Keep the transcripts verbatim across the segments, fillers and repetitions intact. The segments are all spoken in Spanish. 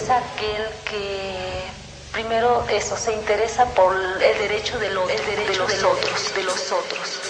aquel que primero eso se interesa por el derecho de los, el derecho de los, de los otros, de los otros.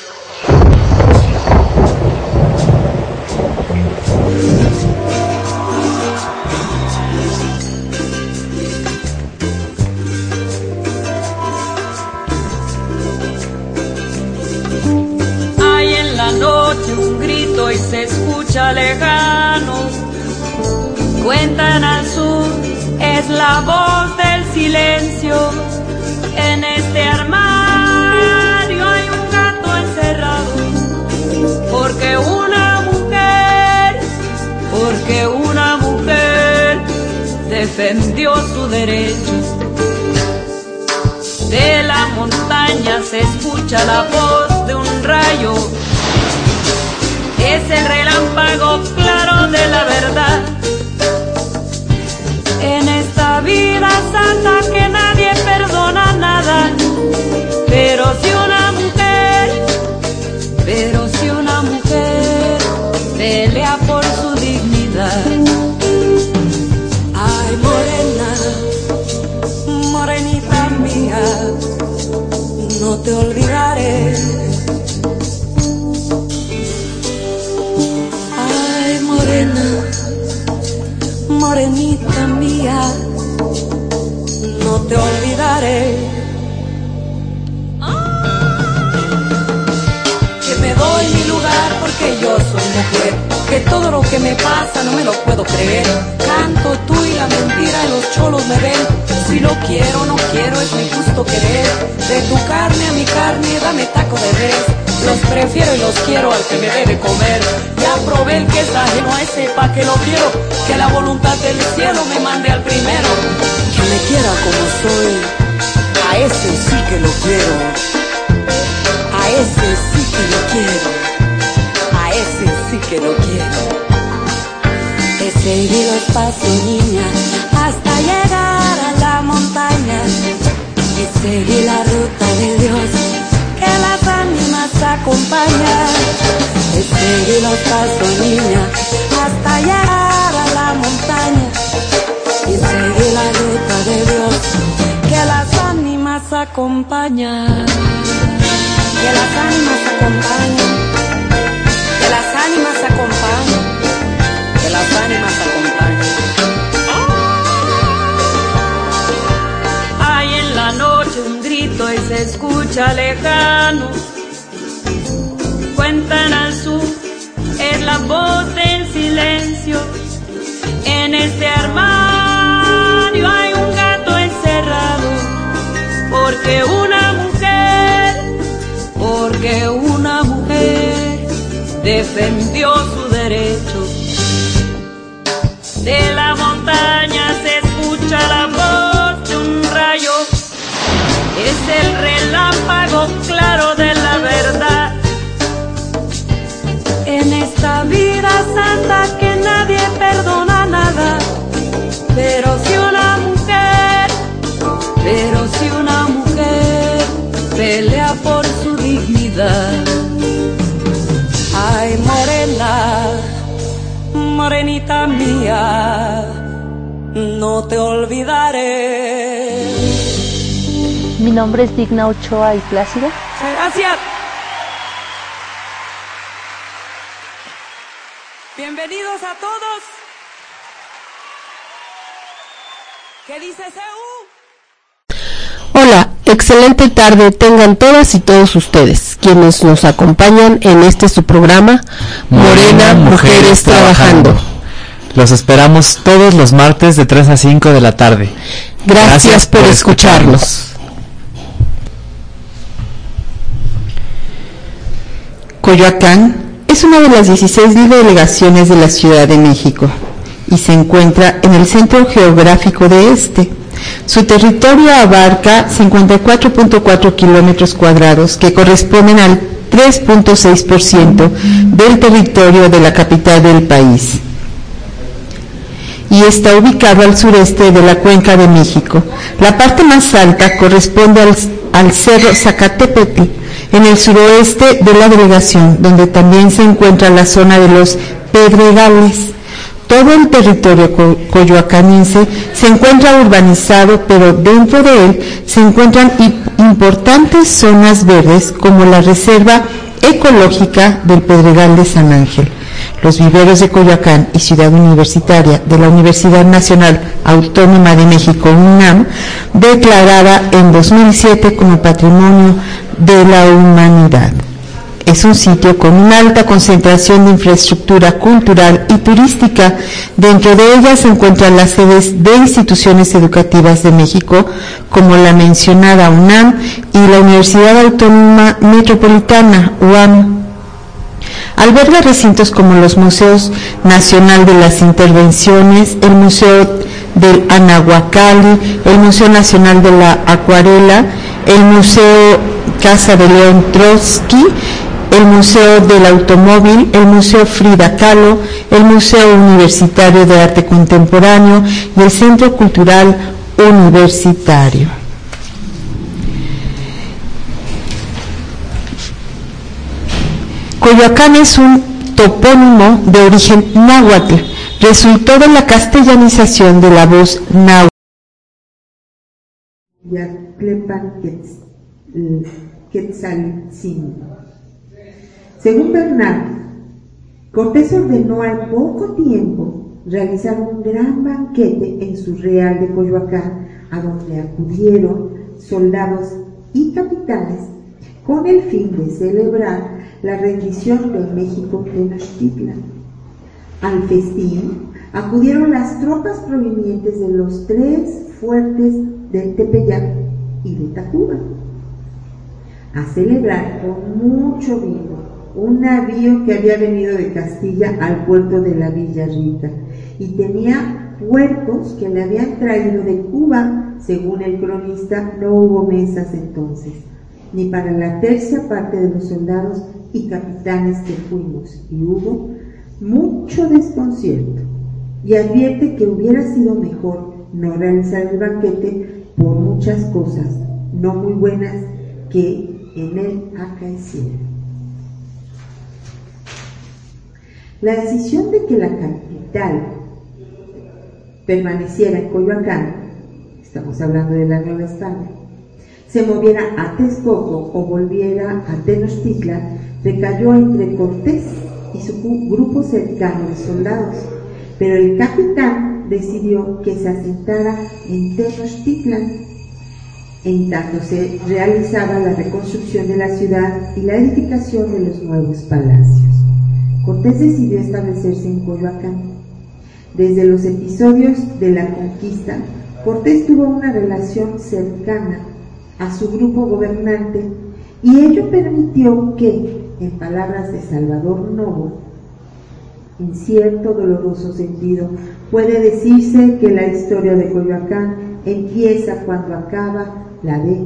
Hay en la noche un grito y se escucha lejano. Cuentan al sur, es la voz del silencio. En este armario hay un gato encerrado. Porque una mujer, porque una mujer defendió su derecho. De la montaña se escucha la voz de un rayo. Es el relámpago claro de la verdad. En esta vida santa que nadie perdona nada. Pero si una mujer, pero si una mujer pelea por su dignidad. Ay, morena, morenita mía, no te olvidaré. Ay, morena, morenita mía, no te olvidaré. Que me doy mi lugar porque yo soy mujer, que todo lo que me pasa no me lo puedo creer. Canto tú y la mentira y los cholos me ven. Si lo quiero, no quiero, es mi justo querer. De tu carne a mi carne, dame taco de res. Los prefiero y los quiero al que me debe comer. Ya probé el que es ajeno a ese pa' que lo quiero. Que la voluntad del cielo me mande al primero. Que me quiera como soy, a ese sí que lo quiero. A ese sí que lo quiero. A ese sí que lo quiero. He seguido espacio, niña, hasta llegar a la montaña. Y seguí la ruta de Dios, que las ánimas acompañan. He seguido los pasos, niña, hasta llegar a la montaña. Y seguí la ruta de Dios, que las ánimas acompañan. Que las ánimas acompañan. Que las ánimas acompañan. Que las ánimas acompañan. Hay en la noche un grito y se escucha lejano. Cuentan al sur, es la voz del silencio. En este armario hay un gato encerrado. Porque una mujer, porque una mujer defendió su derecho. De la montaña se escucha la voz de un rayo. Es el relámpago claro de la verdad. En esta vida santa que nadie perdona nada. Pero si una mujer, pero si una mujer pelea por su dignidad. Ay, morena, morenita mía, no te olvidaré. Mi nombre es Digna Ochoa y Plácida. Gracias. Bienvenidos a todos. ¿Qué dice C U? Hola, excelente tarde tengan todas y todos ustedes, quienes nos acompañan en este su programa, Morena, Mujeres Trabajando. Los esperamos todos los martes de tres a cinco de la tarde. Gracias, Gracias por, por escucharnos. escucharnos. Coyoacán es una de las dieciséis delegaciones de la Ciudad de México y se encuentra en el centro geográfico de este. Su territorio abarca cincuenta y cuatro punto cuatro kilómetros cuadrados, que corresponden al tres punto seis por ciento del territorio de la capital del país. Y está ubicado al sureste de la Cuenca de México. La parte más alta corresponde al, al Cerro Zacatepetl, en el suroeste de la delegación, donde también se encuentra la zona de los Pedregales. Todo el territorio co coyoacanense se encuentra urbanizado, pero dentro de él se encuentran importantes zonas verdes como la Reserva Ecológica del Pedregal de San Ángel, los viveros de Coyoacán y Ciudad Universitaria de la Universidad Nacional Autónoma de México, UNAM, declarada en dos mil siete como Patrimonio de la Humanidad. Es un sitio con una alta concentración de infraestructura cultural y turística. Dentro de ella se encuentran las sedes de instituciones educativas de México, como la mencionada UNAM y la Universidad Autónoma Metropolitana, U A M. Alberga recintos como los Museos Nacional de las Intervenciones, el Museo del Anahuacalli, el Museo Nacional de la Acuarela, el Museo Casa de León Trotsky, el Museo del Automóvil, el Museo Frida Kahlo, el Museo Universitario de Arte Contemporáneo y el Centro Cultural Universitario. Coyoacán es un topónimo de origen náhuatl, resultó de la castellanización de la voz náhuatl. Según Bernard, Cortés ordenó al poco tiempo realizar un gran banquete en su real de Coyoacán, a donde acudieron soldados y capitanes con el fin de celebrar la rendición de México Tenochtitlan. Al festín acudieron las tropas provenientes de los tres fuertes del Tepeyac y de Tacuba a celebrar con mucho vino un navío que había venido de Castilla al puerto de la Villa Rica y tenía puercos que le habían traído de Cuba. Según el cronista, no hubo mesas entonces, ni para la tercia parte de los soldados y capitanes que fuimos, y hubo mucho desconcierto, y advierte que hubiera sido mejor no realizar el banquete por muchas cosas no muy buenas que en él acaecieron. La decisión de que la capital permaneciera en Coyoacán, estamos hablando de la Nueva España, se moviera a Texcoco o volviera a Tenochtitlan, recayó entre Cortés y su grupo cercano de soldados, pero el capitán decidió que se asentara en Tenochtitlan, en tanto se realizaba la reconstrucción de la ciudad y la edificación de los nuevos palacios. Cortés decidió establecerse en Coyoacán. Desde los episodios de la conquista, Cortés tuvo una relación cercana a su grupo gobernante y ello permitió que, en palabras de Salvador Novo, en cierto doloroso sentido, puede decirse que la historia de Coyoacán empieza cuando acaba la de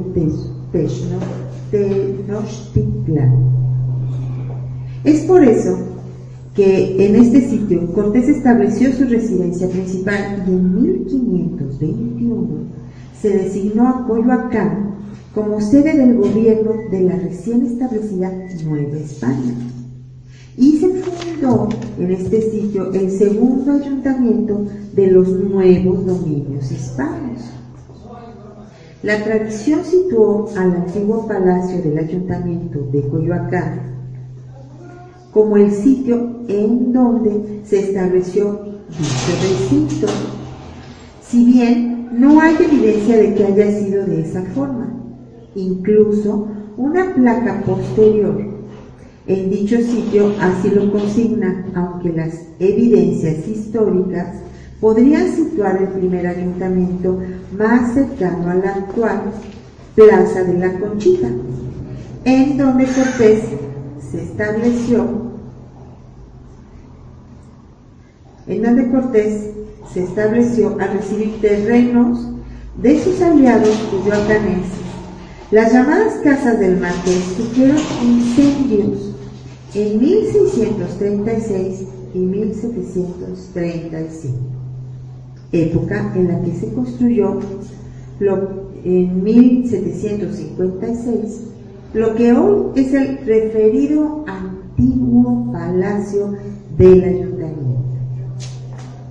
Tenochtitlan. Es por eso que en este sitio Cortés estableció su residencia principal y en mil quinientos veintiuno se designó a Coyoacán como sede del gobierno de la recién establecida Nueva España. Y se fundó en este sitio el segundo ayuntamiento de los nuevos dominios hispanos. La tradición situó al antiguo palacio del ayuntamiento de Coyoacán como el sitio en donde se estableció dicho recinto, si bien no hay evidencia de que haya sido de esa forma. Incluso una placa posterior en dicho sitio así lo consigna, aunque las evidencias históricas podrían situar el primer ayuntamiento más cercano a la actual Plaza de la Conchita, en donde Cortés se estableció, en donde Cortés se estableció a recibir terrenos de sus aliados coyoacaneses. Las llamadas casas del Marqués sufrieron incendios en mil seiscientos treinta y seis y mil setecientos treinta y cinco, época en la que se construyó lo, en mil setecientos cincuenta y seis lo que hoy es el referido antiguo Palacio del Ayuntamiento.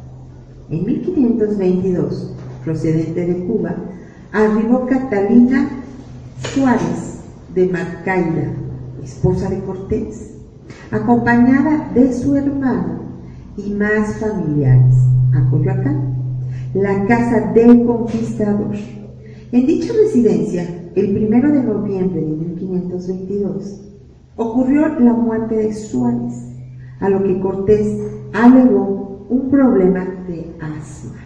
En mil quinientos veintidós, procedente de Cuba, arribó Catalina Suárez de Marcaida, esposa de Cortés, acompañada de su hermano y más familiares, a Coyoacán, la casa del conquistador. En dicha residencia, el primero de noviembre de mil quinientos veintidós, ocurrió la muerte de Suárez, a lo que Cortés alegó un problema de asma.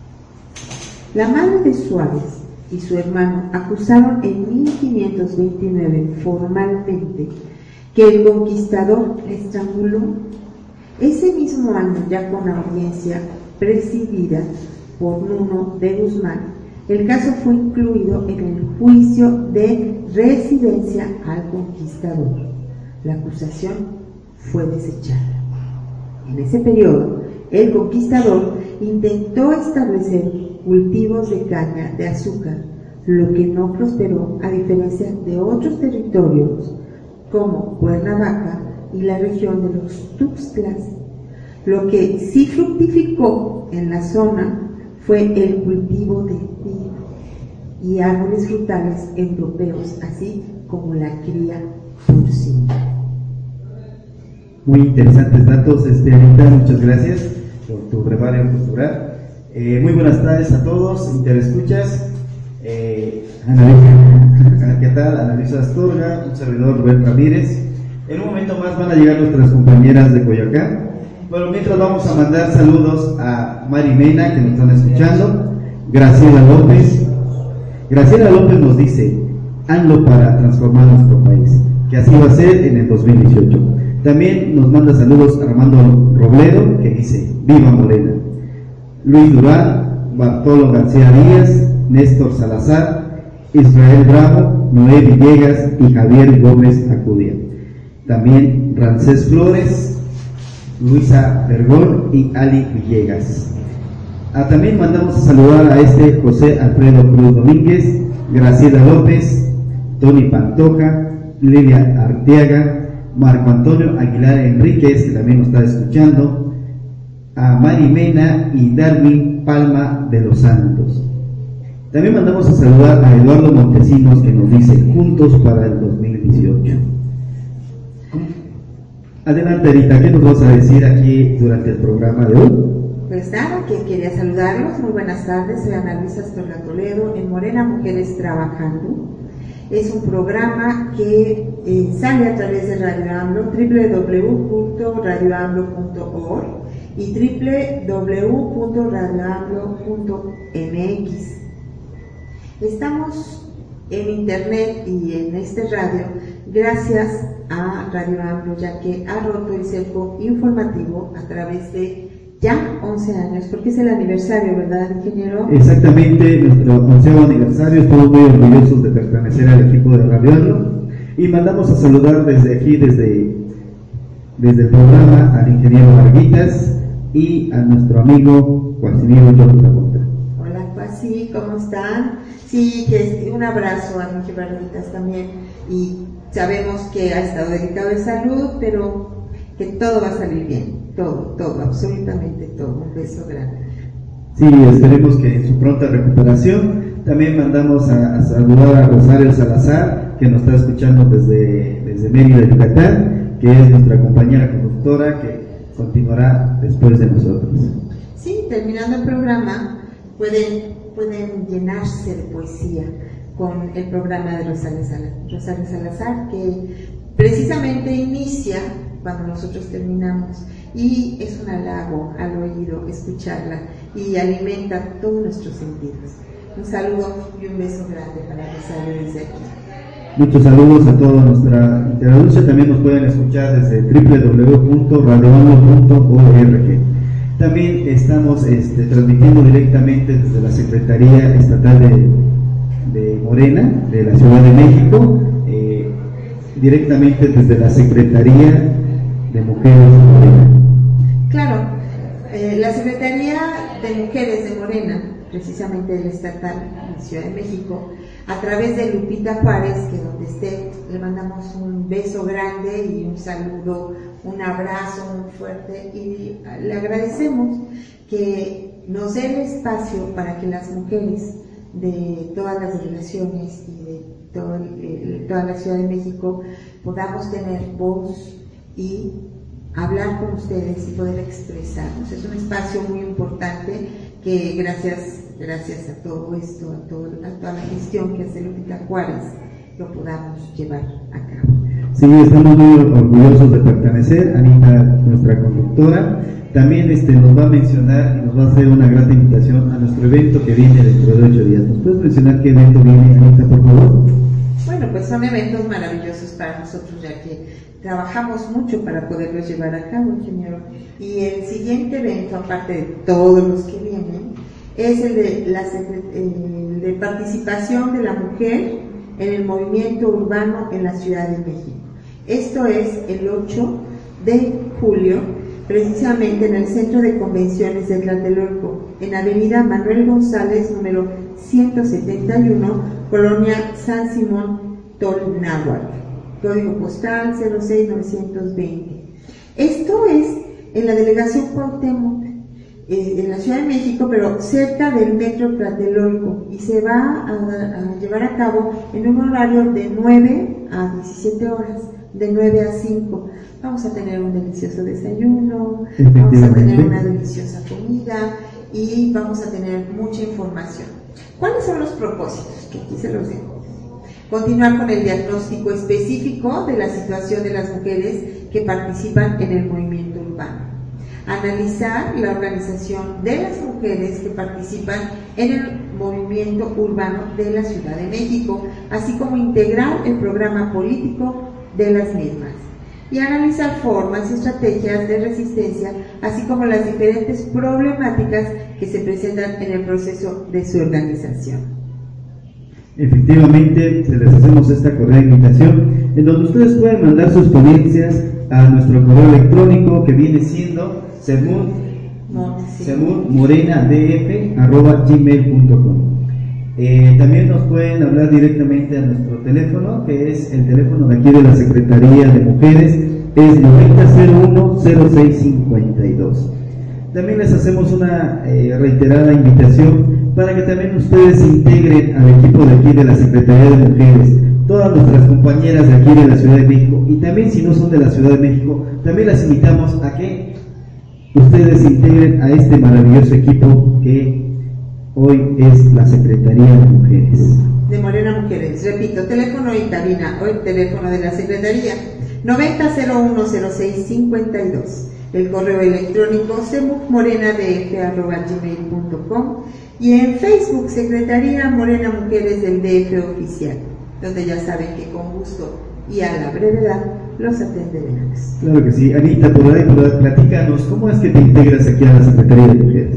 La madre de Suárez y su hermano acusaron en mil quinientos veintinueve formalmente que el conquistador le estranguló. Ese mismo año, ya con audiencia presidida por Nuno de Guzmán, el caso fue incluido en el juicio de residencia al conquistador. La acusación fue desechada. En ese periodo, el conquistador intentó establecer cultivos de caña de azúcar, lo que no prosperó, a diferencia de otros territorios como Cuernavaca y la región de los Tuxtlas. Lo que sí fructificó en la zona fue el cultivo de vid y árboles frutales europeos, así como la cría porcina. Muy interesantes datos, este, Anita, muchas gracias por tu brevario cultural. Eh, muy buenas tardes a todos, interescuchas. Eh, Analisa, ¿qué tal? Analisa Astorga, un servidor Rubén Ramírez. En un momento más van a llegar nuestras compañeras de Coyoacán. Bueno, mientras vamos a mandar saludos a Mari Mena, que nos están escuchando, Graciela López. Graciela López nos dice: hazlo para transformar nuestro país, que así va a ser en el dos mil dieciocho. También nos manda saludos Armando Robledo, que dice: viva Morena. Luis Durán, Bartolo García Díaz, Néstor Salazar, Israel Bravo, Noé Villegas y Javier Gómez Acudia. También Rancés Flores, Luisa Vergón y Ali Villegas. Ah, también mandamos a saludar a este José Alfredo Cruz Domínguez, Graciela López, Tony Pantoja, Lilia Arteaga, Marco Antonio Aguilar Enríquez, que también nos está escuchando, a Mari Mena y Darwin Palma de los Santos. También mandamos a saludar a Eduardo Montesinos, que nos dice: juntos para el dos mil dieciocho. Adelante, Anita, ¿qué nos vas a decir aquí durante el programa de hoy? Pues nada, que quería saludarlos. Muy buenas tardes, soy Ana Luisa Astorga Toledo, en Morena Mujeres Trabajando. Es un programa que eh, sale a través de Radio AMLO, doble u doble u doble u punto radio amlo punto org y doble u doble u doble u punto radio amlo punto m x. Estamos en internet y en este radio gracias a Radio AMLO, ya que ha roto el cerco informativo a través de ya once años, porque es el aniversario, ¿verdad, ingeniero? Exactamente, nuestro onceavo aniversario. Estamos muy orgullosos de pertenecer al equipo de Radio AMLO y mandamos a saludar desde aquí, desde, desde el programa, al ingeniero Varguitas y a nuestro amigo Cuasimiro Jorge Tramonta. Hola, Cuasi, ¿cómo están? Sí, que es un abrazo a Miki Varguitas también, y sabemos que ha estado delicado de salud, pero que todo va a salir bien. Todo, todo, absolutamente todo. Un beso grande. Sí, esperemos que en su pronta recuperación. También mandamos a, a saludar a Rosario Salazar, que nos está escuchando desde, desde Mérida, Yucatán, que es nuestra compañera conductora, que continuará después de nosotros. Sí, terminando el programa, pueden, pueden llenarse de poesía con el programa de Rosario Salazar, Rosario Salazar, que precisamente inicia cuando nosotros terminamos, y es un halago al oído escucharla y alimenta todos nuestros sentidos. Un saludo y un beso grande para Rosario desde aquí. Muchos saludos a toda nuestra interaudiencia. También nos pueden escuchar desde doble u doble u doble u punto radio amlo punto org. También estamos este, transmitiendo directamente desde la Secretaría Estatal de, de Morena, de la Ciudad de México, eh, directamente desde la Secretaría de Mujeres de Morena. Claro, eh, la Secretaría de Mujeres de Morena, precisamente del estatal de Ciudad de México, a través de Lupita Juárez, que donde esté, le mandamos un beso grande y un saludo, un abrazo muy fuerte, y le agradecemos que nos dé el espacio para que las mujeres de todas las delegaciones y de todo el, toda la Ciudad de México podamos tener voz y hablar con ustedes y poder expresarnos. Es un espacio muy importante que gracias, gracias a todo esto, a, todo, a toda la gestión que hace Lupita Juárez, lo podamos llevar a cabo. Sí, estamos muy orgullosos de pertenecer. Anita, nuestra conductora, también este, nos va a mencionar y nos va a hacer una grata invitación a nuestro evento que viene dentro de ocho días. ¿Nos puedes mencionar qué evento viene, Anita, por favor? Bueno, pues son eventos maravillosos para nosotros, ya que trabajamos mucho para poderlos llevar a cabo, ingeniero. Y el siguiente evento, aparte de todos los que vienen, es el de, la, el de participación de la mujer en el movimiento urbano en la Ciudad de México. Esto es el ocho de julio, precisamente en el Centro de Convenciones de Tlatelolco, en Avenida Manuel González, número ciento setenta y uno, Colonia San Simón Tolnáhuac, código postal cero seis novecientos veinte. Esto es en la delegación Cuauhtémoc, eh, en la Ciudad de México, pero cerca del metro Tlatelolco, y se va a, a llevar a cabo en un horario de nueve a diecisiete horas, de nueve a cinco. Vamos a tener un delicioso desayuno, vamos a tener una deliciosa comida y vamos a tener mucha información. ¿Cuáles son los propósitos? Que aquí se los dejo. Continuar con el diagnóstico específico de la situación de las mujeres que participan en el movimiento urbano. Analizar la organización de las mujeres que participan en el movimiento urbano de la Ciudad de México, así como integrar el programa político de las mismas. Y analizar formas y estrategias de resistencia, así como las diferentes problemáticas que se presentan en el proceso de su organización. Efectivamente, se les hacemos esta cordial invitación, en donde ustedes pueden mandar sus ponencias a nuestro correo electrónico, que viene siendo sermunmorenadf arroba gmail punto com. Eh, también nos pueden hablar directamente a nuestro teléfono, que es el teléfono de aquí de la Secretaría de Mujeres, es noventa cero uno cero seis cincuenta y dos. También les hacemos una eh, reiterada invitación para que también ustedes se integren al equipo de aquí de la Secretaría de Mujeres, todas nuestras compañeras de aquí de la Ciudad de México, y también si no son de la Ciudad de México, también las invitamos a que ustedes se integren a este maravilloso equipo que hoy es la Secretaría de Mujeres. De Morena Mujeres. Repito, teléfono y cabina, hoy teléfono de la Secretaría, noventa cero uno cero seis cincuenta y dos. El correo electrónico semucmorenadf arroba gmail punto com y en Facebook Secretaría Morena Mujeres del D F Oficial, donde ya saben que con gusto y a la brevedad los atenderemos. Claro que sí. Anita, por ahí, por ahí, platícanos, ¿cómo es que te integras aquí a la Secretaría de Mujeres?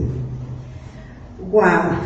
¡Wow!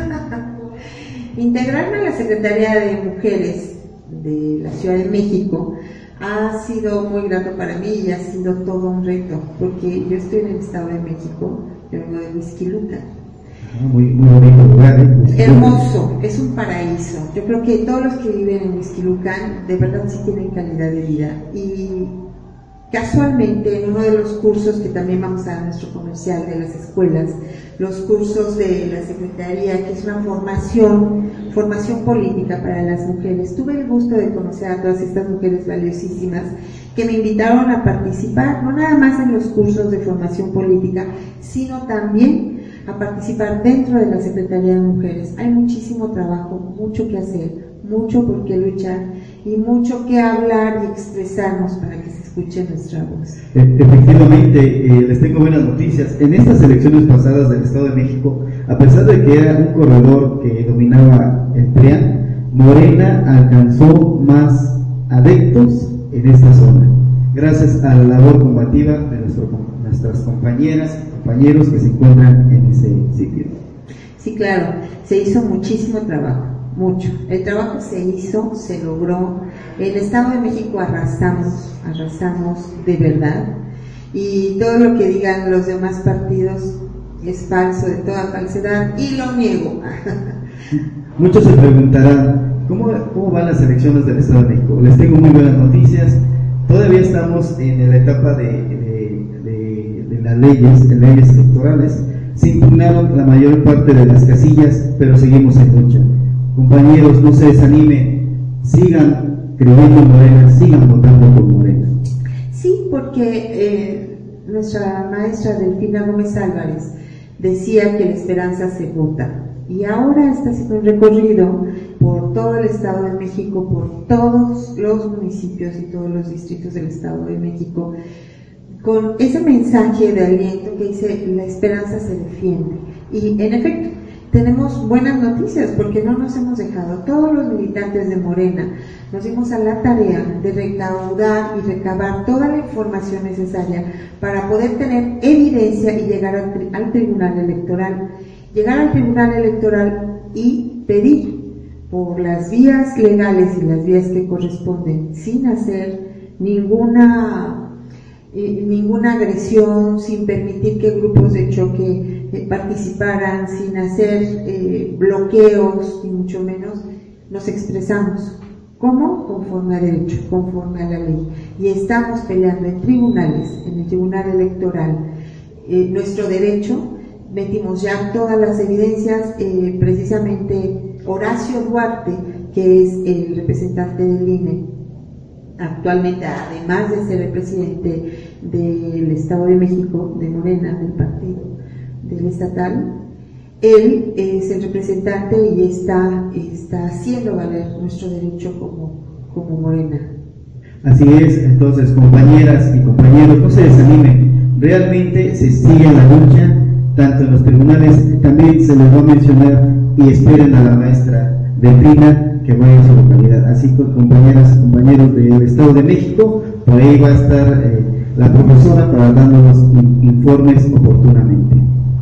Integrarme a la Secretaría de Mujeres de la Ciudad de México ha sido muy grato para mí y ha sido todo un reto, porque yo estoy en el Estado de México, yo vengo de Huixquilucan. Ah, muy, muy bonito lugar, ¿eh? Hermoso, es un paraíso. Yo creo que todos los que viven en Huixquilucan de verdad sí tienen calidad de vida. Y casualmente en uno de los cursos que también vamos a dar nuestro comercial de las escuelas, los cursos de la Secretaría, que es una formación, formación política para las mujeres, tuve el gusto de conocer a todas estas mujeres valiosísimas que me invitaron a participar, no nada más en los cursos de formación política, sino también a participar dentro de la Secretaría de Mujeres. Hay muchísimo trabajo, mucho que hacer, mucho por qué luchar y mucho que hablar y expresarnos para que se escuche nuestra voz. Efectivamente, eh, les tengo buenas noticias. En estas elecciones pasadas del Estado de México, a pesar de que era un corredor que dominaba el P R I A N, Morena alcanzó más adeptos en esta zona, gracias a la labor combativa de nuestro, nuestras compañeras y compañeros que se encuentran en ese sitio. Sí, claro, se hizo muchísimo trabajo. Mucho. El trabajo se hizo, se logró. En el Estado de México arrasamos, arrasamos de verdad. Y todo lo que digan los demás partidos es falso, de toda falsedad, y lo niego. Muchos se preguntarán, ¿cómo, cómo van las elecciones del Estado de México? Les tengo muy buenas noticias. Todavía estamos en la etapa de, de, de, de las leyes, de leyes electorales, Se impugnaron la mayor parte de las casillas, pero seguimos en lucha. Compañeros, no se desanimen, sigan creyendo en Morena, sigan votando por Morena. Sí, porque eh, nuestra maestra Delfina Gómez Álvarez decía que la esperanza se vota. Y ahora está haciendo un recorrido por todo el Estado de México, por todos los municipios y todos los distritos del Estado de México, con ese mensaje de aliento que dice: la esperanza se defiende. Y en efecto, tenemos buenas noticias porque no nos hemos dejado. Todos los militantes de Morena nos dimos a la tarea de recaudar y recabar toda la información necesaria para poder tener evidencia y llegar al, tri- al Tribunal Electoral. Llegar al Tribunal Electoral y pedir por las vías legales y las vías que corresponden, sin hacer ninguna, eh, ninguna agresión, sin permitir que grupos de choque eh, participaran, sin hacer eh, bloqueos, ni mucho menos, nos expresamos. ¿Cómo? Conforme a derecho, conforme a la ley. Y estamos peleando en tribunales, en el Tribunal Electoral, eh, nuestro derecho. Metimos ya todas las evidencias, eh, precisamente Horacio Duarte, que es el representante del I N E, actualmente, además de ser el presidente del Estado de México, de Morena, del partido, del estatal, él es el representante y está, está haciendo valer nuestro derecho como, como Morena. Así es, entonces, compañeras y compañeros, no se desanimen, realmente se sigue la lucha, tanto en los tribunales, también se les va a mencionar, y esperen a la maestra Delfina que vaya a su localidad. Así que, compañeras y compañeros del Estado de México, por ahí va a estar eh, la profesora para dándonos in- informes oportunamente.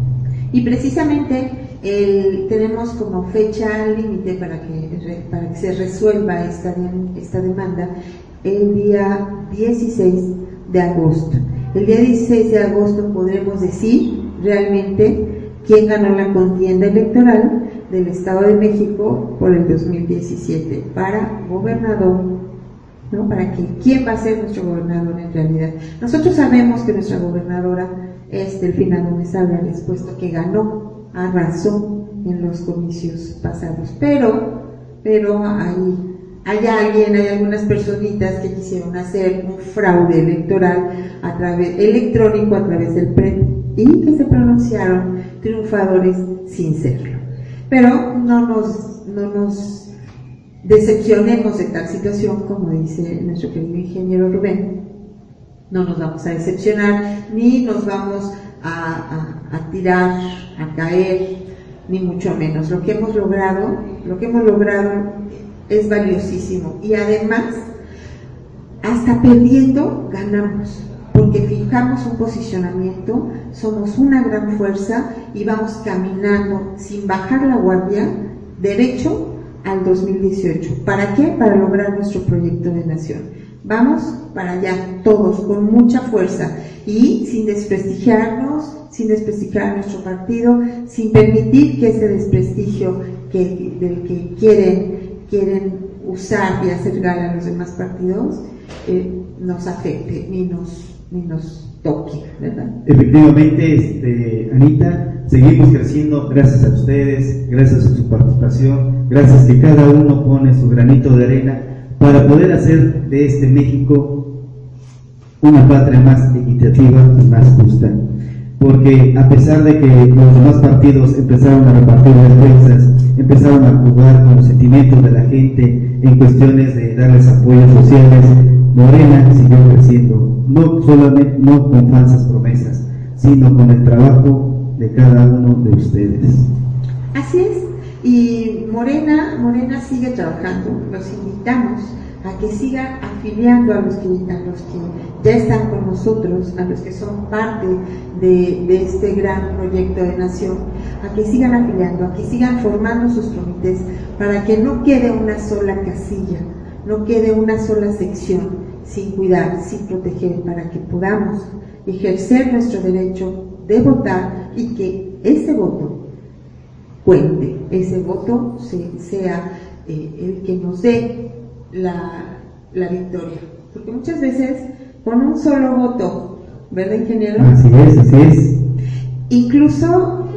Y precisamente el, tenemos como fecha límite para que, para que se resuelva esta, esta demanda el día dieciséis de agosto. El día dieciséis de agosto podremos decir realmente quién ganó la contienda electoral del Estado de México por el dos mil diecisiete para gobernador, ¿no? Para que quién va a ser nuestro gobernador en realidad. Nosotros sabemos que nuestra gobernadora es Delfina Gómez Álvarez, puesto que ganó, arrasó en los comicios pasados, pero, pero hay, hay alguien, hay algunas personitas que quisieron hacer un fraude electoral a través, electrónico a través del P R E P y que se pronunciaron triunfadores sin serlo. Pero no nos, no nos decepcionemos de tal situación, como dice nuestro querido ingeniero Rubén. No nos vamos a decepcionar, ni nos vamos a, a, a tirar, a caer, ni mucho menos. Lo que hemos logrado, lo que hemos logrado es valiosísimo. Y además, hasta perdiendo, ganamos. Porque fijamos un posicionamiento, somos una gran fuerza y vamos caminando sin bajar la guardia, derecho al dos mil dieciocho. ¿Para qué? Para lograr nuestro proyecto de nación. Vamos para allá, todos, con mucha fuerza y sin desprestigiarnos, sin desprestigiar a nuestro partido, sin permitir que ese desprestigio que, del que quieren, quieren usar y hacer gala a los demás partidos eh, nos afecte ni nos ni nos toque, ¿verdad? Efectivamente, este, Anita, seguimos creciendo gracias a ustedes, gracias a su participación, gracias que cada uno pone su granito de arena para poder hacer de este México una patria más equitativa y más justa. Porque a pesar de que los demás partidos empezaron a repartir despensas, empezaron a jugar con los sentimientos de la gente en cuestiones de darles apoyos sociales, Morena siguió creciendo, no solamente no con falsas promesas, sino con el trabajo de cada uno de ustedes. Así es, y Morena, Morena sigue trabajando, los invitamos a que sigan afiliando a los que, a los que ya están con nosotros, a los que son parte de, de este gran proyecto de nación, a que sigan afiliando, a que sigan formando sus comités, para que no quede una sola casilla, no quede una sola sección sin cuidar, sin proteger, para que podamos ejercer nuestro derecho de votar y que ese voto cuente, ese voto se, sea eh, el que nos dé la, la victoria. Porque muchas veces con un solo voto, ¿verdad, ingeniero? Así es, así es. Incluso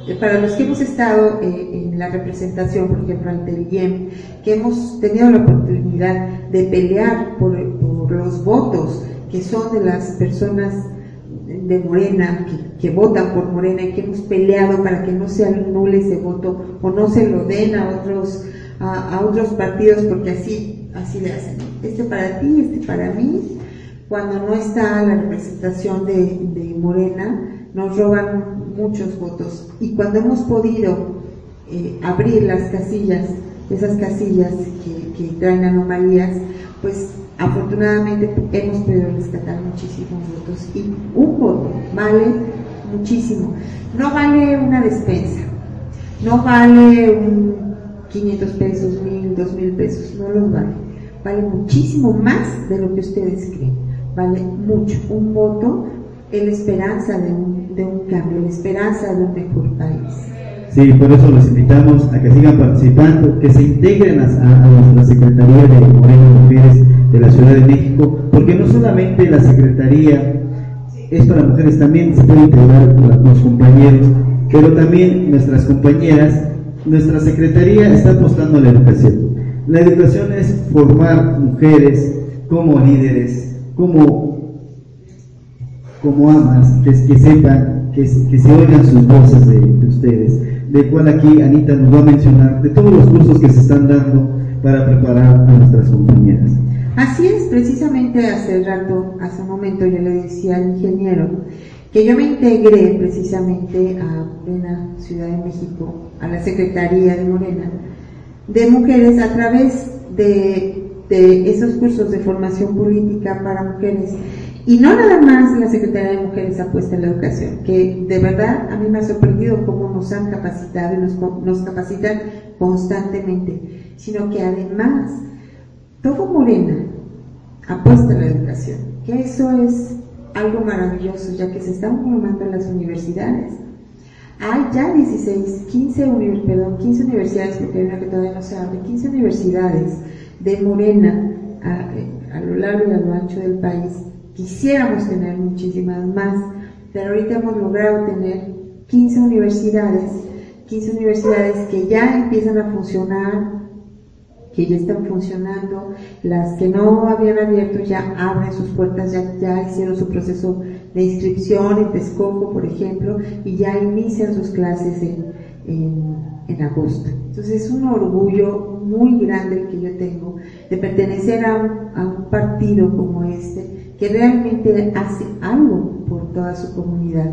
para los que hemos estado eh, en la representación, por ejemplo, ante el I E M, que hemos tenido la oportunidad de pelear por, por los votos que son de las personas de Morena, que, que votan por Morena, y que hemos peleado para que no se anule ese voto o no se lo den a otros, a, a otros partidos, porque así, así le hacen, este para ti, este para mí. Cuando no está la representación de, de Morena, nos roban muchos votos. Y cuando hemos podido eh, abrir las casillas, esas casillas que, que traen anomalías, pues afortunadamente hemos podido rescatar muchísimos votos. Y un voto vale muchísimo. No vale una despensa, no vale un quinientos pesos, mil, dos mil pesos, no los vale. Vale muchísimo más de lo que ustedes creen. Vale mucho. Un voto es la esperanza de un, de un cambio, la esperanza de un mejor país. Sí, por eso los invitamos a que sigan participando, que se integren a, a, a nuestra Secretaría de Morena Mujeres de la Ciudad de México, porque no solamente la Secretaría es para mujeres, también se puede integrar los compañeros, pero también nuestras compañeras. Nuestra Secretaría está apostando a la educación. La educación es formar mujeres como líderes, como, como amas, que, que sepan, que, que se oigan sus voces de, de ustedes, de cual aquí Anita nos va a mencionar, de todos los cursos que se están dando para preparar a nuestras compañeras. Así es, precisamente hace rato, hace un momento yo le decía al ingeniero que yo me integré precisamente a Morena Ciudad de México, a la Secretaría de Morena de Mujeres, a través de de esos cursos de formación política para mujeres. Y no nada más la Secretaría de Mujeres apuesta en la educación, que de verdad a mí me ha sorprendido cómo nos han capacitado y nos, nos capacitan constantemente, sino que además todo Morena apuesta en la educación, que eso es algo maravilloso, ya que se están formando en las universidades. Hay ya dieciséis, quince, perdón, quince universidades, porque hay una que todavía no se abre, quince universidades de Morena a, a lo largo y a lo ancho del país. Quisiéramos tener muchísimas más, pero ahorita hemos logrado tener quince universidades, quince universidades que ya empiezan a funcionar, que ya están funcionando. Las que no habían abierto ya abren sus puertas, ya, ya hicieron su proceso de inscripción en Texcoco, por ejemplo, y ya inician sus clases en, en, en agosto. Entonces es un orgullo muy grande el que yo tengo de pertenecer a un, a un partido como este, que realmente hace algo por toda su comunidad.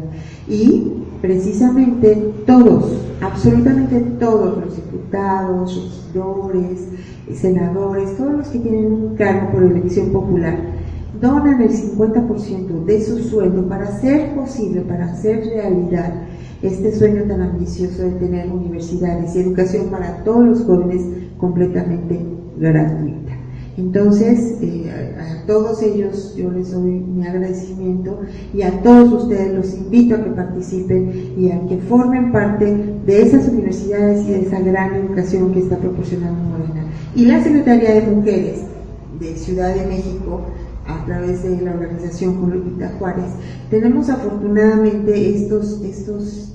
Y precisamente todos, absolutamente todos los diputados, regidores, senadores, todos los que tienen un cargo por elección popular, donan el cincuenta por ciento de su sueldo para hacer posible, para hacer realidad este sueño tan ambicioso de tener universidades y educación para todos los jóvenes completamente gratuita. Entonces, eh, a, a todos ellos yo les doy mi agradecimiento, y a todos ustedes los invito a que participen y a que formen parte de esas universidades y de esa gran educación que está proporcionando Morena. Y la Secretaría de Mujeres de Ciudad de México, a través de la organización con Lupita Juárez, tenemos afortunadamente estos, estos,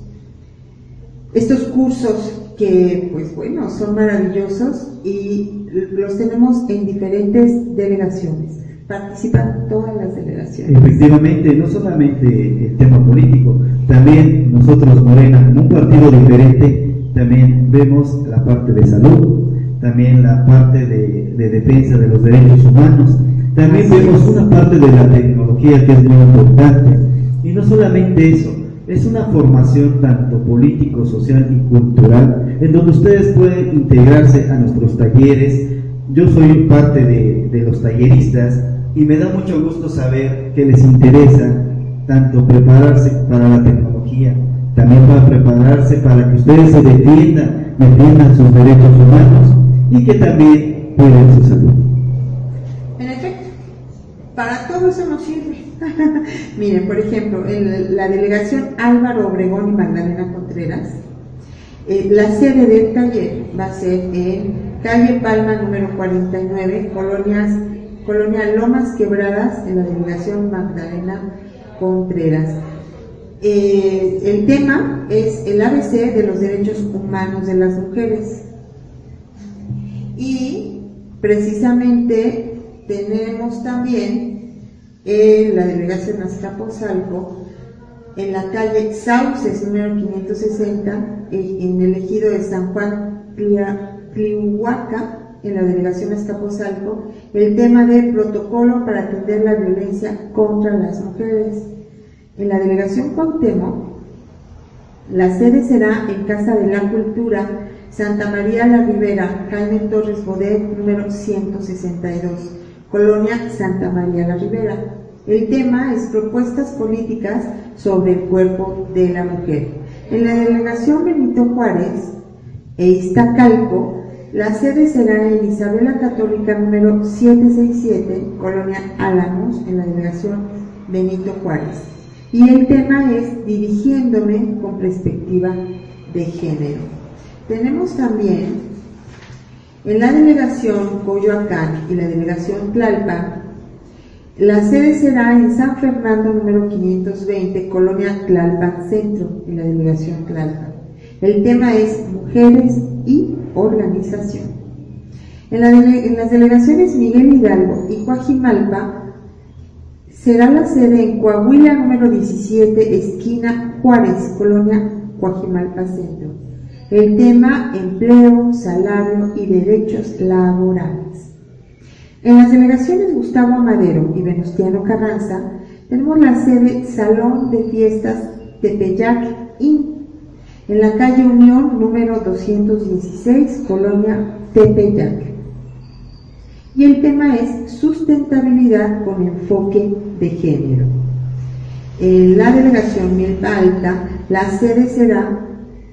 estos cursos que, pues bueno, son maravillosos, y los tenemos en diferentes delegaciones. Participan todas las delegaciones. Efectivamente, no solamente el tema político, también nosotros, Morena, como un partido diferente, también vemos la parte de salud, también la parte de, de defensa de los derechos humanos. También vemos una parte de la tecnología que es muy importante, y no solamente eso, es una formación tanto político, social y cultural, en donde ustedes pueden integrarse a nuestros talleres. Yo soy parte de, de los talleristas, y me da mucho gusto saber que les interesa tanto prepararse para la tecnología, también para prepararse para que ustedes se defiendan, defiendan sus derechos humanos, y que también cuiden su salud. En efecto, para todo eso nos sirve. Miren, por ejemplo, en la delegación Álvaro Obregón y Magdalena Contreras, eh, la sede del taller va a ser en calle Palma número cuarenta y nueve, colonias, colonia Lomas Quebradas, en la delegación Magdalena Contreras. Eh, el tema es el A B C de los derechos humanos de las mujeres. Y precisamente tenemos también en la delegación Azcapotzalco, en la calle Sauces número quinientos sesenta, en el ejido de San Juan Tlihuaca, en la delegación Azcapotzalco, el tema de protocolo para atender la violencia contra las mujeres. En la delegación Cuauhtémoc, la sede será en Casa de la Cultura, Santa María la Ribera, Jaime Torres Bodet, número ciento sesenta y dos, Colonia Santa María la Ribera. El tema es propuestas políticas sobre el cuerpo de la mujer. En la delegación Benito Juárez e Iztacalco, la sede será en Isabela Católica número setecientos sesenta y siete, Colonia Álamos, en la delegación Benito Juárez. Y el tema es dirigiéndome con perspectiva de género. Tenemos también en la delegación Coyoacán y la delegación Tlalpan, la sede será en San Fernando número quinientos veinte, Colonia Tlalpan Centro, en la delegación Tlalpan. El tema es mujeres y organización. En, la dele en las delegaciones Miguel Hidalgo y Coajimalpa, será la sede en Coahuila número diecisiete, esquina Juárez, Colonia Coajimalpa Centro. El tema empleo, salario y derechos laborales. En las delegaciones Gustavo Amadero y Venustiano Carranza tenemos la sede Salón de Fiestas Tepeyac Inn, en la calle Unión número doscientos dieciséis, Colonia Tepeyac. Y el tema es sustentabilidad con enfoque de género. En la delegación Milpa Alta, la sede será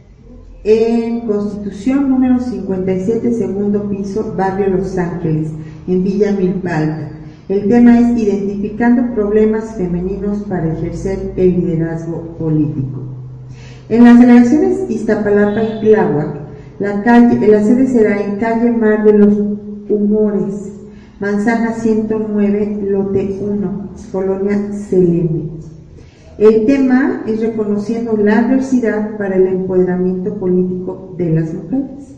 en Constitución número cincuenta y siete, segundo piso, barrio Los Ángeles, en Villa Milpa Alta. El tema es identificando problemas femeninos para ejercer el liderazgo político. En las delegaciones Iztapalapa y Tláhuac, la, calle, la sede será en calle Mar de los Humores, manzana ciento nueve, lote uno, Colonia Selene. El tema es reconociendo la adversidad para el empoderamiento político de las mujeres.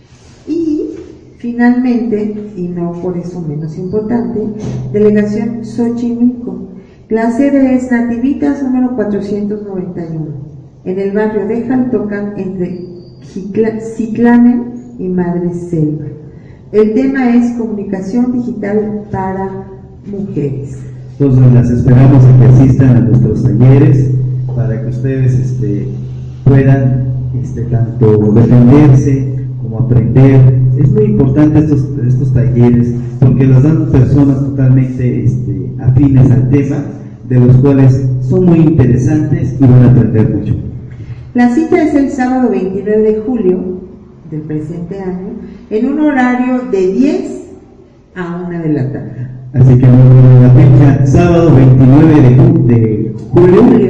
Y finalmente, y no por eso menos importante, delegación Xochimilco. La sede es Nativitas número cuatrocientos noventa y uno, en el barrio de Jaltocan, entre Citlane y Madre Selva. El tema es comunicación digital para mujeres. Entonces las esperamos a que asistan a nuestros talleres para que ustedes este, puedan este, tanto defenderse como aprender. Es muy importante estos, estos talleres porque los dan personas totalmente este, afines al tema, de los cuales son muy interesantes y van a aprender mucho. La cita es el sábado veintinueve de julio del presente año, en un horario de diez a una de la tarde. Así que la fecha, sábado veintinueve de julio,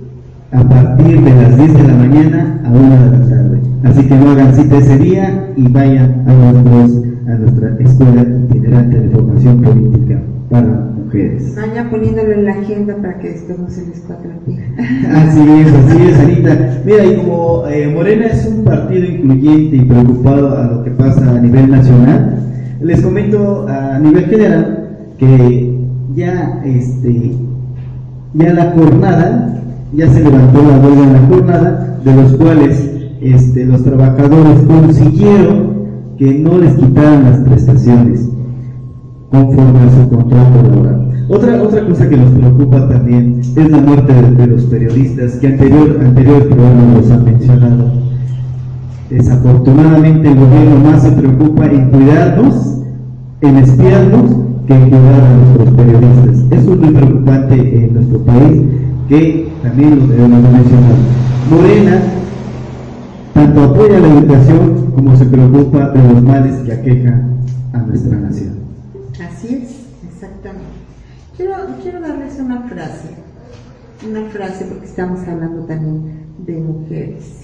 a partir de las diez de la mañana a una de la tarde. Así que no hagan cita ese día y vayan a, nuestros, a nuestra escuela itinerante de formación política para mujeres. Vaya poniéndolo en la agenda para que después no se les cuatro la pija. Así es, así es, Anita. Mira, y como eh, Morena es un partido incluyente y preocupado a lo que pasa a nivel nacional, les comento a nivel general que ya este ya la jornada, ya se levantó la huelga en la jornada, de los cuales este, los trabajadores consiguieron que no les quitaran las prestaciones conforme a su contrato laboral. Otra, otra cosa que nos preocupa también es la muerte de, de los periodistas, que anterior, anteriores programas los han mencionado. Desafortunadamente el gobierno más se preocupa en cuidarnos, en espiarnos, que en cuidar a nuestros periodistas. Eso es muy preocupante en nuestro país, que también lo debemos de mencionar. Morena tanto apoya la educación como se preocupa de los males que aquejan a nuestra nación. Así es, exactamente. Quiero, quiero darles una frase, una frase porque estamos hablando también de mujeres.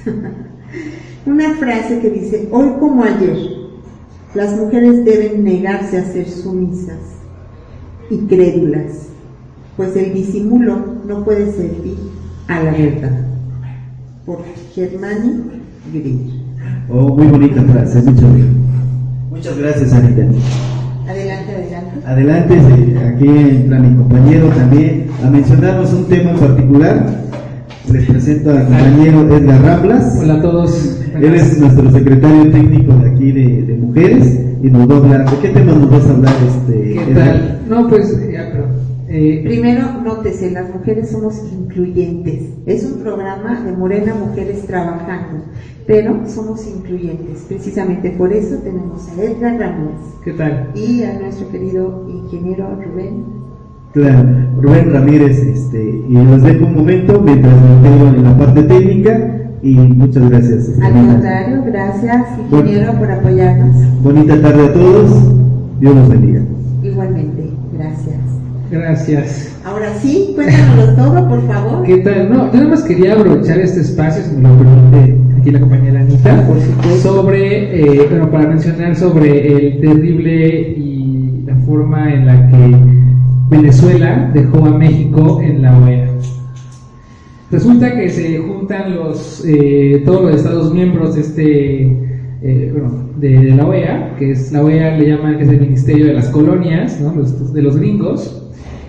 Una frase que dice: hoy como ayer, las mujeres deben negarse a ser sumisas y crédulas, pues el disimulo no puede servir a la verdad, por Germani Grimm. Oh, muy bonita frase, muchas, muchas gracias, Anita. Adelante, adelante. Adelante, sí, aquí entra mi compañero también a mencionarnos un tema en particular. Les presento al compañero Edgar Ramblas. Hola a todos. Él es nuestro secretario técnico de aquí de, de mujeres y nos va a hablar. ¿De qué temas nos vas a hablar, este, ¿Qué Edgar? tal? No, pues, ya, perdón. Eh, Primero, nótese, las mujeres somos incluyentes. Es un programa de Morena Mujeres Trabajando, pero somos incluyentes. Precisamente por eso tenemos a Edgar Ramblas. ¿Qué tal? Y a nuestro querido ingeniero Rubén. Claro, Rubén Ramírez, este, y los dejo un momento mientras me quedo en la parte técnica y muchas gracias. Al contrario, gracias, ingeniero, por apoyarnos. Bonita tarde a todos, Dios los bendiga. Igualmente, gracias. Gracias. Ahora sí, cuéntanoslo todo, por favor. ¿Qué tal? No, yo nada más quería aprovechar este espacio, si me lo permite aquí la compañera Anita, Por supuesto. sobre, eh, bueno, para mencionar sobre el terrible y la forma en la que Venezuela dejó a México en la O E A. Resulta que se juntan los eh, todos los estados miembros de este eh, bueno, de, de la O E A, que es la O E A le llaman que es el Ministerio de las Colonias, ¿no? los, de los gringos,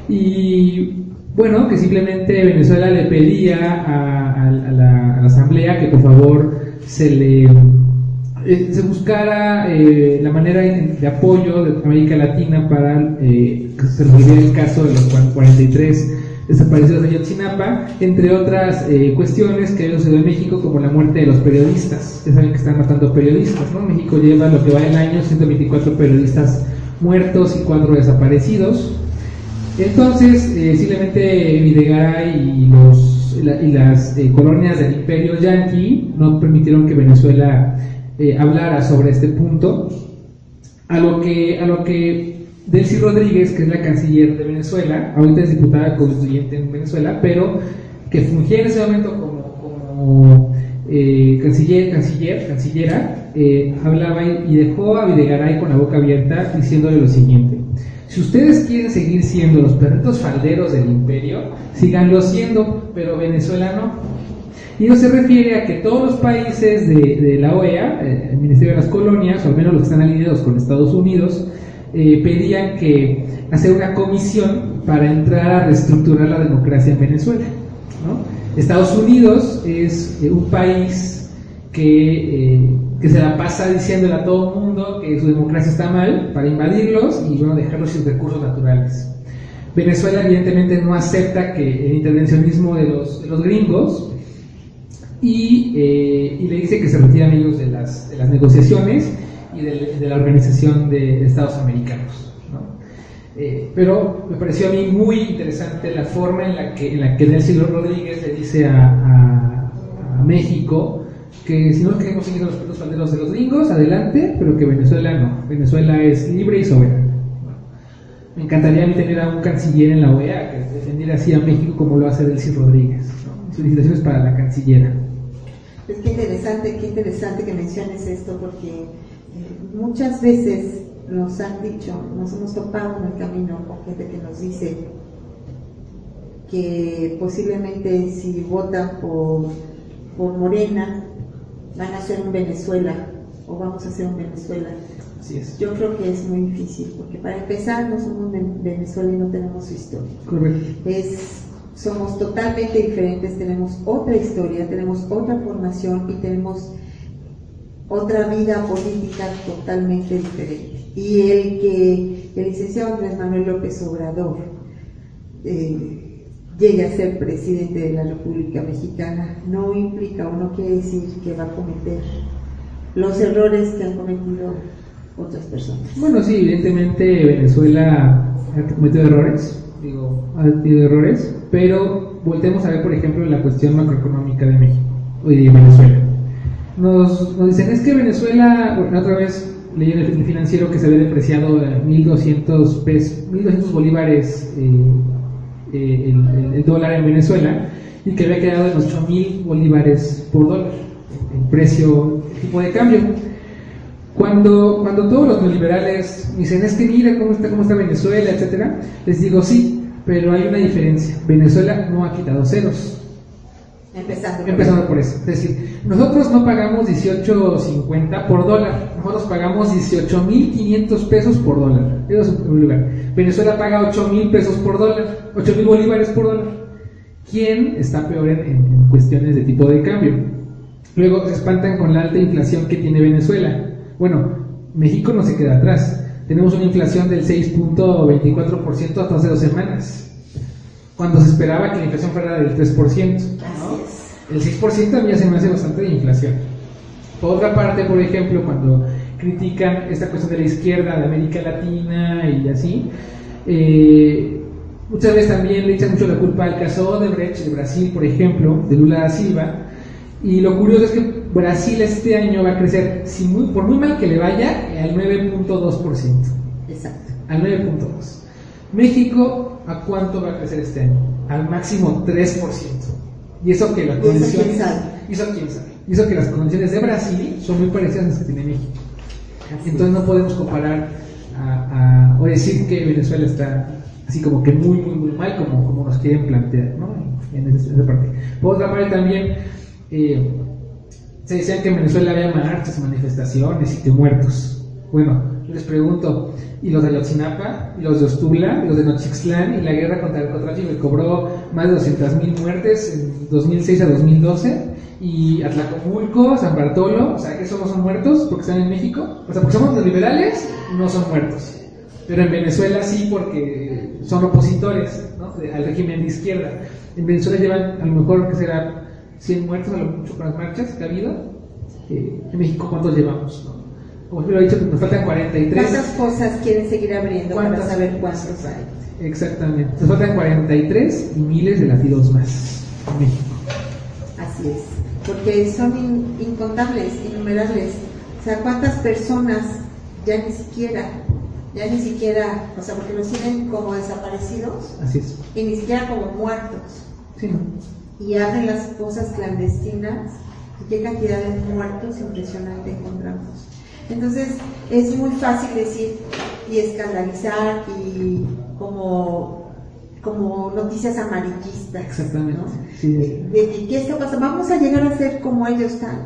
y bueno, que simplemente Venezuela le pedía a, a, a, la, a la asamblea que por favor se le eh, se buscara eh, la manera de apoyo de América Latina para eh, que se resolviera el caso de los cuarenta y tres desaparecidos de Ayotzinapa, entre otras eh, cuestiones que había sucedido en México, como la muerte de los periodistas. Ya saben que están matando periodistas, ¿no? México lleva lo que va del año ciento veinticuatro periodistas muertos y cuatro desaparecidos. Entonces, eh, simplemente Videgaray y, los, la, y las eh, colonias del imperio yanqui no permitieron que Venezuela eh, hablara sobre este punto, a lo que, a lo que Delcy Rodríguez, que es la canciller de Venezuela, ahorita es diputada constituyente en Venezuela, pero que fungía en ese momento como, como eh, canciller, canciller, cancillera, eh, hablaba y, y dejó a Videgaray con la boca abierta diciéndole lo siguiente: si ustedes quieren seguir siendo los perritos falderos del imperio, síganlo siendo, pero Venezuela no. Y eso se refiere a que todos los países de, de la O E A, eh, el Ministerio de las Colonias, o al menos los que están alineados con Estados Unidos, eh, pedían que hacer una comisión para entrar a reestructurar la democracia en Venezuela, ¿no? Estados Unidos es eh, un país que, eh, que se la pasa diciéndole a todo el mundo que su democracia está mal para invadirlos y bueno, dejarlos sin recursos naturales. Venezuela evidentemente no acepta que el intervencionismo de los, de los gringos y, eh, y le dice que se retiran ellos de las, de las negociaciones y de, de la Organización de Estados Americanos, ¿no? Eh, pero me pareció a mí muy interesante la forma en la que, en la que Delcy Rodríguez le dice a, a, a México que si no queremos seguir los perros falderos de los gringos, adelante, pero que Venezuela no. Venezuela es libre y soberana. Bueno, me encantaría a mí tener a un canciller en la O E A que defendiera así a México como lo hace Delcy Rodríguez, ¿no? Felicitaciones para la cancillera. Pues qué interesante, qué interesante que menciones esto, porque eh, muchas veces nos han dicho, nos hemos topado en el camino con gente que nos dice que posiblemente si votan por, por Morena van a hacer un Venezuela o vamos a hacer un Venezuela. Así es. Yo creo que es muy difícil, porque para empezar no somos de Venezuela y no tenemos su historia. Correcto. Es, somos totalmente diferentes, tenemos otra historia, tenemos otra formación y tenemos otra vida política totalmente diferente. Y el que el licenciado Andrés Manuel López Obrador eh, llegue a ser presidente de la República Mexicana no implica o no quiere decir que va a cometer los errores que han cometido otras personas. Bueno, sí, evidentemente Venezuela ha cometido errores, digo, ha tenido errores, pero voltemos a ver, por ejemplo, la cuestión macroeconómica de México y de Venezuela. Nos, nos dicen, es que Venezuela, bueno, otra vez leí en el Financiero que se había depreciado mil doscientos pesos, mil doscientos bolívares eh, eh, el, el, el dólar en Venezuela, y que había quedado en ocho mil bolívares por dólar, el precio, el tipo de cambio. Cuando, cuando todos los neoliberales dicen, es que mira cómo está, cómo está Venezuela, etcétera, les digo sí, pero hay una diferencia. Venezuela no ha quitado ceros. Empezando por, Empezando por eso. Es decir, nosotros no pagamos dieciocho cincuenta por dólar, nosotros pagamos dieciocho mil quinientos pesos por dólar. Eso es en primer lugar. Venezuela paga ocho mil pesos por dólar, ocho mil bolívares por dólar. ¿Quién está peor en, en, en cuestiones de tipo de cambio? Luego se espantan con la alta inflación que tiene Venezuela. Bueno, México no se queda atrás. Tenemos una inflación del seis punto veinticuatro por ciento hasta hace dos semanas, cuando se esperaba que la inflación fuera del tres por ciento, ¿no? El seis por ciento a mí ya se me hace bastante de inflación. Por otra parte, por ejemplo, cuando critican esta cuestión de la izquierda, de América Latina y así, eh, muchas veces también le echan mucho la culpa al caso Odebrecht de Brasil, por ejemplo, de Lula da Silva, y lo curioso es que Brasil este año va a crecer, si muy, por muy mal que le vaya, al nueve punto dos por ciento. Exacto. Al nueve punto dos por ciento. México, ¿a cuánto va a crecer este año? Al máximo tres por ciento. Y eso que las condiciones. ¿Quién sabe? Y eso quién sabe. Y eso que las condiciones de Brasil son muy parecidas a las que tiene México. Así Entonces no podemos comparar a, a, o decir que Venezuela está así como que muy, muy, muy mal, como, como nos quieren plantear, ¿no? En esa, en esa parte. Por otra parte también, eh, se decían que en Venezuela había marchas, manifestaciones y que muertos. Bueno, les pregunto, ¿y los de Ayotzinapa, y los de Ostula, y los de Nochixtlán, y la guerra contra el narcotráfico que cobró más de doscientas mil muertes en dos mil seis a dos mil doce? Y Atlacomulco, San Bartolo, o sea, que esos no son muertos porque están en México, o sea, porque somos los liberales, no son muertos. Pero en Venezuela sí, porque son opositores, ¿no?, al régimen de izquierda. En Venezuela llevan a lo mejor que será cien muertos a lo mucho con las marchas que ha habido. Eh, en México, ¿cuántos llevamos? ¿No? Como lo he dicho, nos faltan cuarenta y tres. ¿Cuántas cosas quieren seguir abriendo para saber cuántos hay? Exactamente. Nos faltan cuarenta y tres y miles de latidos más en México. Así es, porque son in, incontables, innumerables. O sea, ¿cuántas personas ya ni siquiera, ya ni siquiera, o sea, porque los tienen como desaparecidos? Así es. Y ni siquiera como muertos. Sí, ¿no? Y abren las fosas clandestinas, y qué cantidad de muertos impresionante encontramos. Entonces es muy fácil decir y escandalizar y como, como noticias amarillistas. Exactamente, ¿no? Sí, de, sí. de, de qué está pasando, vamos a llegar a ser como ellos están.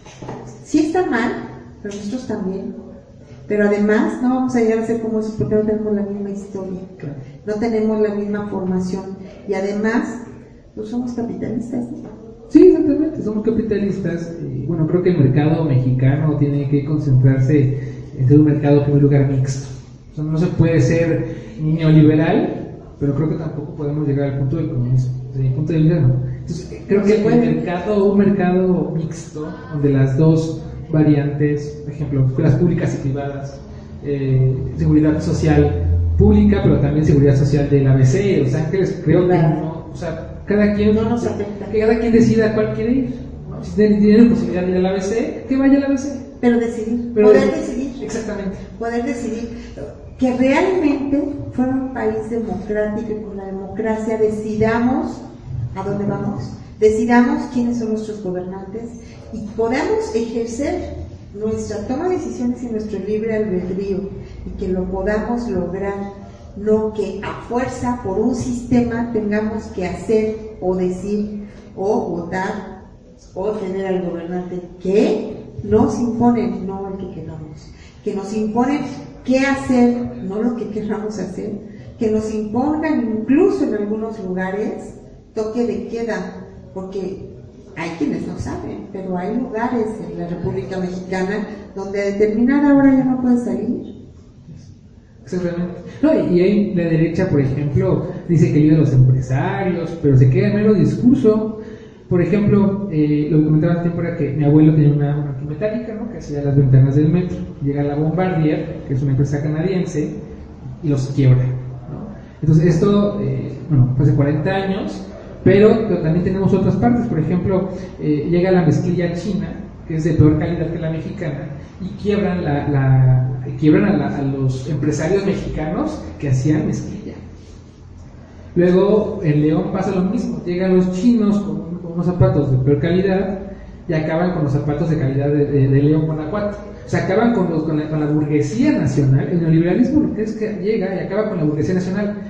Sí están mal, pero nosotros también. Pero además no vamos a llegar a ser como esos porque no tenemos la misma historia, Claro. no tenemos la misma formación y además pues somos capitalistas, ¿no? Sí, exactamente, somos capitalistas. Y bueno, creo que el mercado mexicano tiene que concentrarse en ser un mercado en primer lugar mixto. O sea, no se puede ser neoliberal, pero creo que tampoco podemos llegar al punto del comunismo. Desde mi punto de vista, no. Entonces, creo que el mercado, un mercado mixto, donde las dos variantes, por ejemplo, escuelas públicas y privadas, eh, seguridad social pública, pero también seguridad social del A B C, de Los Ángeles, creo que no, o sea, cada quien, no nos afecta. que cada quien decida cuál quiere ir, ¿no? Si tiene, tiene posibilidad de ir al A B C, que vaya al A B C. Pero decidir, Pero poder de- decidir, Exactamente. poder decidir que realmente fuera un país democrático y con la democracia decidamos a dónde vamos, decidamos quiénes son nuestros gobernantes y podamos ejercer nuestra toma de decisiones y nuestro libre albedrío y que lo podamos lograr, no que a fuerza por un sistema tengamos que hacer o decir o votar o tener al gobernante que nos imponen, no el que queramos, que nos imponen qué hacer, no lo que queramos hacer, que nos impongan incluso en algunos lugares toque de queda, porque hay quienes no saben, pero hay lugares en la República Mexicana donde a determinada hora ya no puedes salir. Exactamente. No, y ahí la derecha, por ejemplo, dice que ayuda a los empresarios, pero se queda en mero discurso. Por ejemplo, eh, lo que comentaba hace tiempo era que mi abuelo tenía una, una metálica, ¿no?, que hacía las ventanas del metro. Llega la Bombardier, que es una empresa canadiense, y los quiebra, ¿no? Entonces esto, eh, bueno, fue hace cuarenta años, pero, pero también tenemos otras partes. Por ejemplo, eh, llega la mezclilla china, que es de peor calidad que la mexicana, y quiebran, la, la, quiebran a, la, a los empresarios mexicanos que hacían mezclilla. Luego en León pasa lo mismo, llegan los chinos con, con unos zapatos de peor calidad y acaban con los zapatos de calidad de, de, de León, Guanajuato. O sea, acaban con, los, con, la, con la burguesía nacional. El neoliberalismo lo que es que llega y acaba con la burguesía nacional.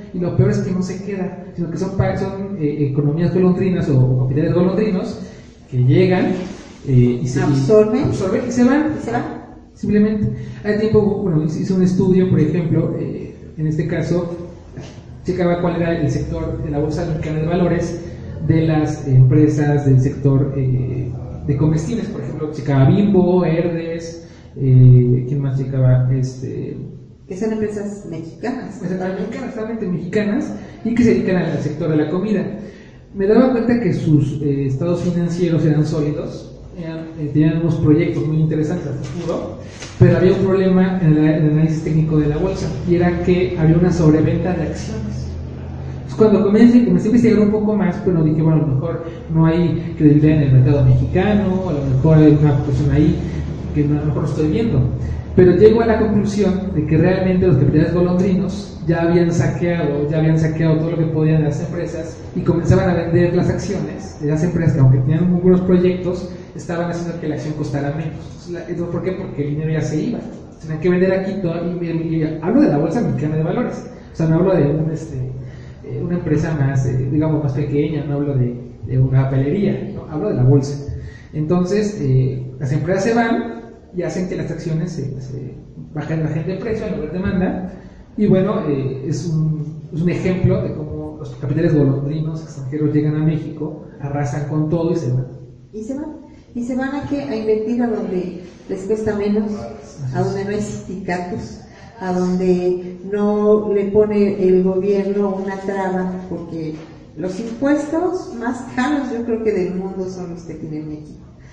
y lo peor es que no se queda, sino que son, son eh, economías golondrinas o capitales golondrinos que llegan eh, y se absorben. Y, absorben y se van. ¿Y se van? Simplemente. Hace tiempo, bueno, hice un estudio, por ejemplo, eh, en este caso, checaba cuál era el sector de la Bolsa Mexicana de Valores de las empresas del sector eh, de comestibles, por ejemplo, checaba Bimbo, Herdes, eh, ¿quién más checaba? Este, que son empresas mexicanas. Mexicanas, totalmente mexicanas, y que se dedican al sector de la comida. Me daba cuenta que sus eh, estados financieros eran sólidos, eran, eh, tenían unos proyectos muy interesantes a futuro, pero había un problema en, la, en el análisis técnico de la bolsa, y era que había una sobreventa de acciones. Entonces, cuando comencé, comencé a investigar un poco más, bueno, dije, bueno, a lo mejor no hay credibilidad en el mercado mexicano, a lo mejor hay una persona ahí que no, a lo mejor no estoy viendo. Pero llego a la conclusión de que realmente los capitales golondrinos ya habían saqueado, ya habían saqueado todo lo que podían de las empresas y comenzaban a vender las acciones de las empresas que, aunque tenían muy buenos proyectos, estaban haciendo que la acción costara menos. ¿Por qué? Porque el dinero ya se iba. Tenían que vender aquí todo. Y, y, y hablo de la Bolsa Mexicana de Valores. O sea, no hablo de un, este, eh, una empresa más, eh, digamos, más pequeña, no hablo de, de una papelería, ¿no? Hablo de la bolsa. Entonces, eh, las empresas se van y hacen que las acciones se, se bajen, bajen de precio en lugar de demanda, y bueno, eh, es, un, es un ejemplo de cómo los capitales golondrinos extranjeros llegan a México, arrasan con todo y se van. Y se van, y se van a, ¿qué? A invertir a donde les cuesta menos, a donde no hay sindicatos, a donde no le pone el gobierno una traba, porque los impuestos más caros yo creo que del mundo son los que tiene México.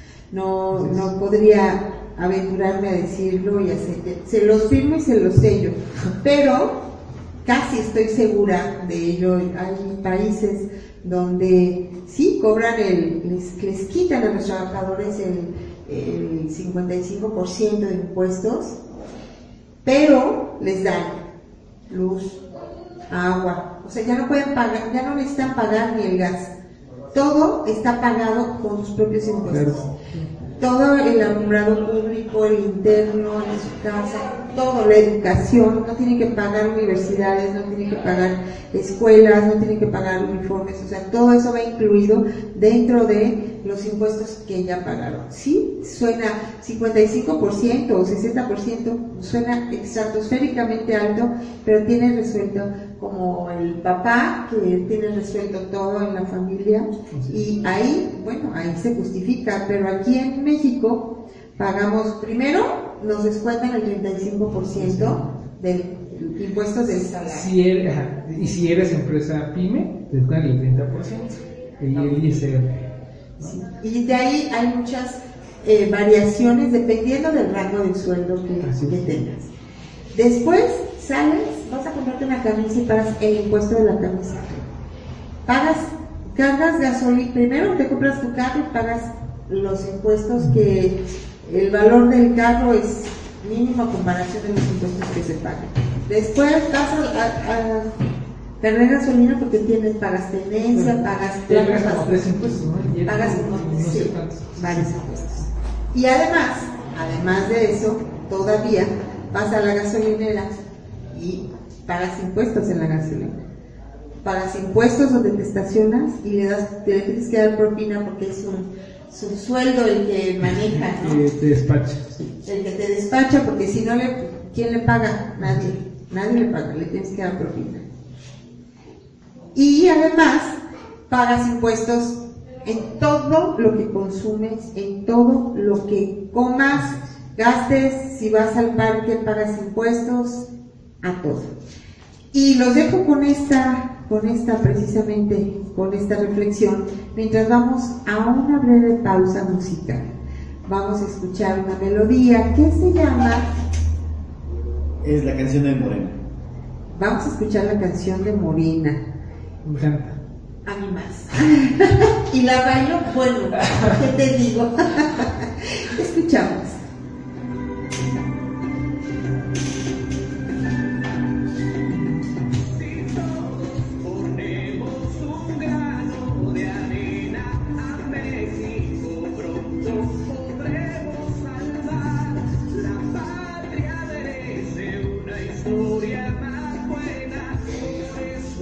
No, no podría aventurarme a decirlo y hacer, se los firmo y se los sello, pero casi estoy segura de ello. Hay países donde sí cobran el, les, les quitan a los trabajadores el, el cincuenta y cinco por ciento de impuestos, pero les dan luz, agua, o sea, ya no pueden pagar, ya no necesitan pagar ni el gas. Todo está pagado con sus propios impuestos. Claro. Todo el alumbrado público, el interno en su casa, todo, la educación, no tienen que pagar universidades, no tienen que pagar escuelas, no tienen que pagar uniformes, o sea, todo eso va incluido dentro de los impuestos que ya pagaron. Sí, suena cincuenta y cinco por ciento o sesenta por ciento, suena estratosféricamente alto, pero tiene resuelto, como el papá que tiene resuelto todo en la familia, y ahí, bueno, ahí se justifica, pero aquí en México pagamos, primero nos descuentan el treinta y cinco por ciento del impuestos del salario. Si eres, ajá, y si eres empresa pyme, te descuentan el treinta por ciento, el I S R. Sí. Y de ahí hay muchas eh, variaciones dependiendo del rango de sueldo que, que tengas. Después sales, vas a comprarte una camisa y pagas el impuesto de la camisa. Pagas, cargas gasolina, primero te compras tu carro y pagas los impuestos, que el valor del carro es mínimo a comparación de los impuestos que se pagan. Después vas a, a, a cargar gasolina porque tienes, pagas tenencia, bueno, pagas placas, pagas tres impuestos, ¿no? Pagas como no sí, sé varios impuestos. Y además, además de eso, todavía vas a la gasolinera y pagas impuestos en la gasolina. Pagas impuestos donde te estacionas y le das, te tienes que dar propina porque es un, es un sueldo el que maneja, ¿no? El que te despacha. El que te despacha, porque si no, le, ¿quién le paga? Nadie. Nadie le paga, le tienes que dar propina. Y además, pagas impuestos en todo lo que consumes, en todo lo que comas, gastes, si vas al parque pagas impuestos, a todo. Y los dejo con esta, con esta precisamente, con esta reflexión, mientras vamos a una breve pausa musical. Vamos a escuchar una melodía que se llama... Es la canción de Morena. Vamos a escuchar la canción de Morena. Me encanta. A mí más. Y la bailo, bueno, ¿qué te digo? Escuchamos. Historia más buena, por eso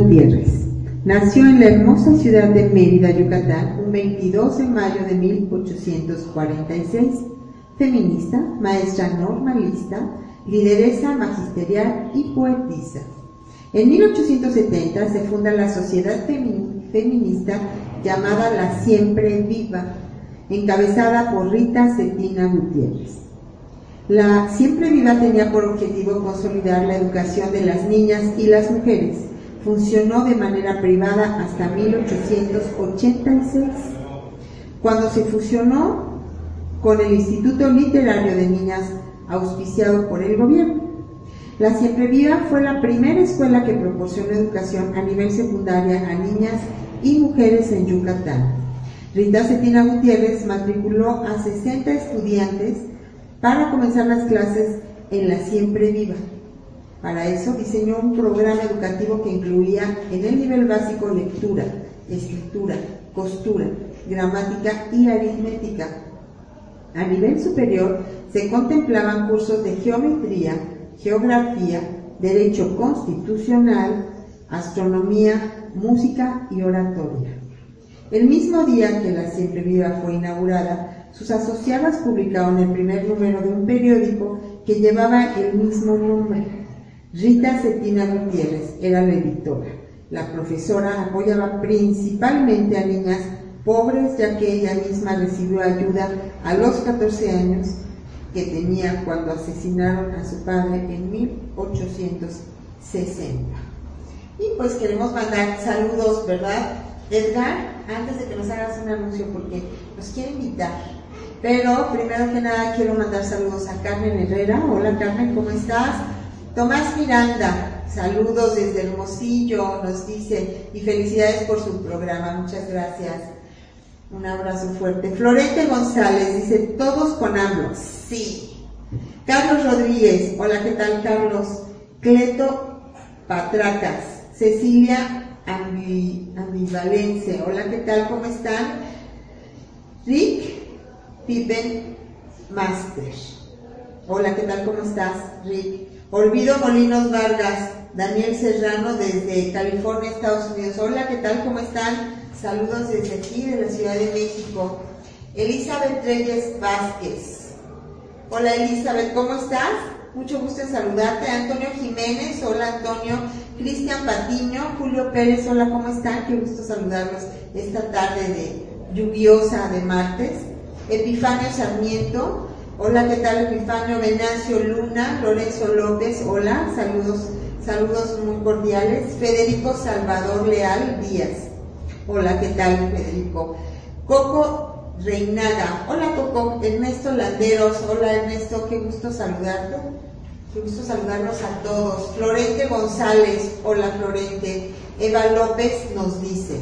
Gutiérrez. Nació en la hermosa ciudad de Mérida, Yucatán, un veintidós de mayo de mil ochocientos cuarenta y seis. Feminista, maestra normalista, lideresa magisterial y poetisa. En mil ochocientos setenta se funda la sociedad feminista llamada La Siempre Viva, encabezada por Rita Cetina Gutiérrez. La Siempre Viva tenía por objetivo consolidar la educación de las niñas y las mujeres. Funcionó de manera privada hasta mil ochocientos ochenta y seis, cuando se fusionó con el Instituto Literario de Niñas, auspiciado por el gobierno. La Siempre Viva fue la primera escuela que proporcionó educación a nivel secundaria a niñas y mujeres en Yucatán. Rita Cetina Gutiérrez matriculó a sesenta estudiantes para comenzar las clases en La Siempre Viva. Para eso diseñó un programa educativo que incluía en el nivel básico lectura, escritura, costura, gramática y aritmética. A nivel superior se contemplaban cursos de geometría, geografía, derecho constitucional, astronomía, música y oratoria. El mismo día que La Siempre Viva fue inaugurada, sus asociadas publicaron el primer número de un periódico que llevaba el mismo nombre. Rita Cetina Gutiérrez era la editora. La profesora apoyaba principalmente a niñas pobres, ya que ella misma recibió ayuda a los catorce años que tenía cuando asesinaron a su padre en mil ochocientos sesenta. Y pues queremos mandar saludos, ¿verdad? Edgar, antes de que nos hagas un anuncio, porque nos quiere invitar. Pero primero que nada quiero mandar saludos a Carmen Herrera. Hola Carmen, ¿cómo estás? Tomás Miranda, saludos desde Hermosillo, nos dice, y felicidades por su programa, muchas gracias. Un abrazo fuerte. Florente González dice, todos con AMLO. Sí. Carlos Rodríguez, hola, ¿qué tal, Carlos? Cleto Patracas, Cecilia Ambi, Ambivalencia, hola, ¿qué tal? ¿Cómo están? Rick Pippen Master, hola, ¿qué tal? ¿Cómo estás, Rick? Olvido Molinos Vargas, Daniel Serrano desde California, Estados Unidos, hola, ¿qué tal? ¿Cómo están? Saludos desde aquí, de la Ciudad de México. Elizabeth Reyes Vázquez. Hola Elizabeth, ¿cómo estás? Mucho gusto en saludarte. Antonio Jiménez, hola Antonio. Cristian Patiño, Julio Pérez, hola, ¿cómo están? Qué gusto saludarlos esta tarde de lluviosa de martes. Epifanio Sarmiento, hola, ¿qué tal Epifanio? Venancio Luna, Lorenzo López, hola, saludos, saludos muy cordiales. Federico Salvador Leal Díaz. Hola, ¿qué tal, Federico? Coco Reinaga, hola Coco. Ernesto Landeros, hola Ernesto, qué gusto saludarte, qué gusto saludarlos a todos. Florente González, hola Florente. Eva López nos dice,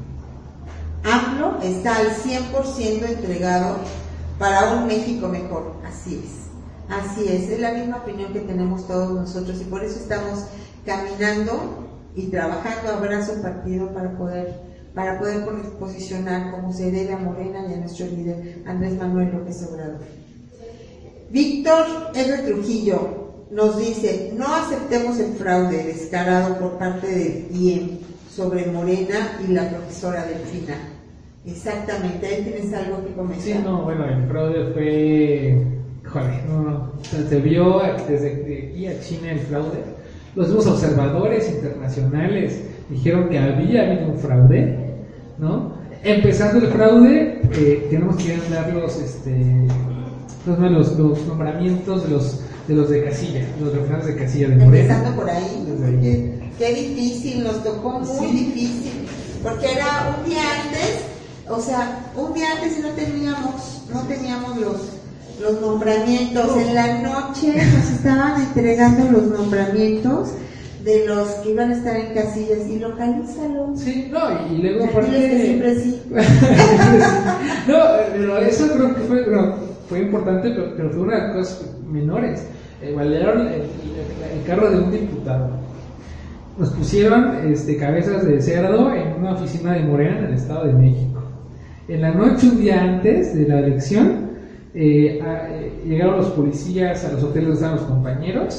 AMLO está al cien por ciento entregado para un México mejor. Así es, así es, es la misma opinión que tenemos todos nosotros y por eso estamos caminando y trabajando a brazo partido para poder para poder posicionar como se debe a Morena y a nuestro líder Andrés Manuel López Obrador. Víctor R. Trujillo nos dice, no aceptemos el fraude descarado por parte del I E M sobre Morena y la profesora Delfina. Exactamente, ahí tienes algo que comentar. Sí, no, bueno, el fraude fue, joder, no, no, o sea, se vio desde aquí a China el fraude. Los mismos observadores internacionales dijeron que había habido un fraude, ¿no? Empezando el fraude, eh, tenemos que dar los, este, los, los, los nombramientos de los de los de casilla, los representantes de casilla de Morena. Empezando por ahí, porque qué difícil, nos tocó muy sí. difícil, porque era un día antes, o sea, un día antes y no teníamos, no teníamos los los nombramientos. En la noche nos estaban entregando los nombramientos de los que iban a estar en casillas y localízalo. Sí, no, y luego aparte que siempre sí. No, pero eso creo que fue, no, fue importante, pero, pero fue una de las cosas menores. Eh, balearon el, el, el carro de un diputado. Nos pusieron este, cabezas de cerdo en una oficina de Morena en el Estado de México. En la noche, un día antes de la elección, Eh, a, eh, llegaron los policías a los hoteles donde estaban los compañeros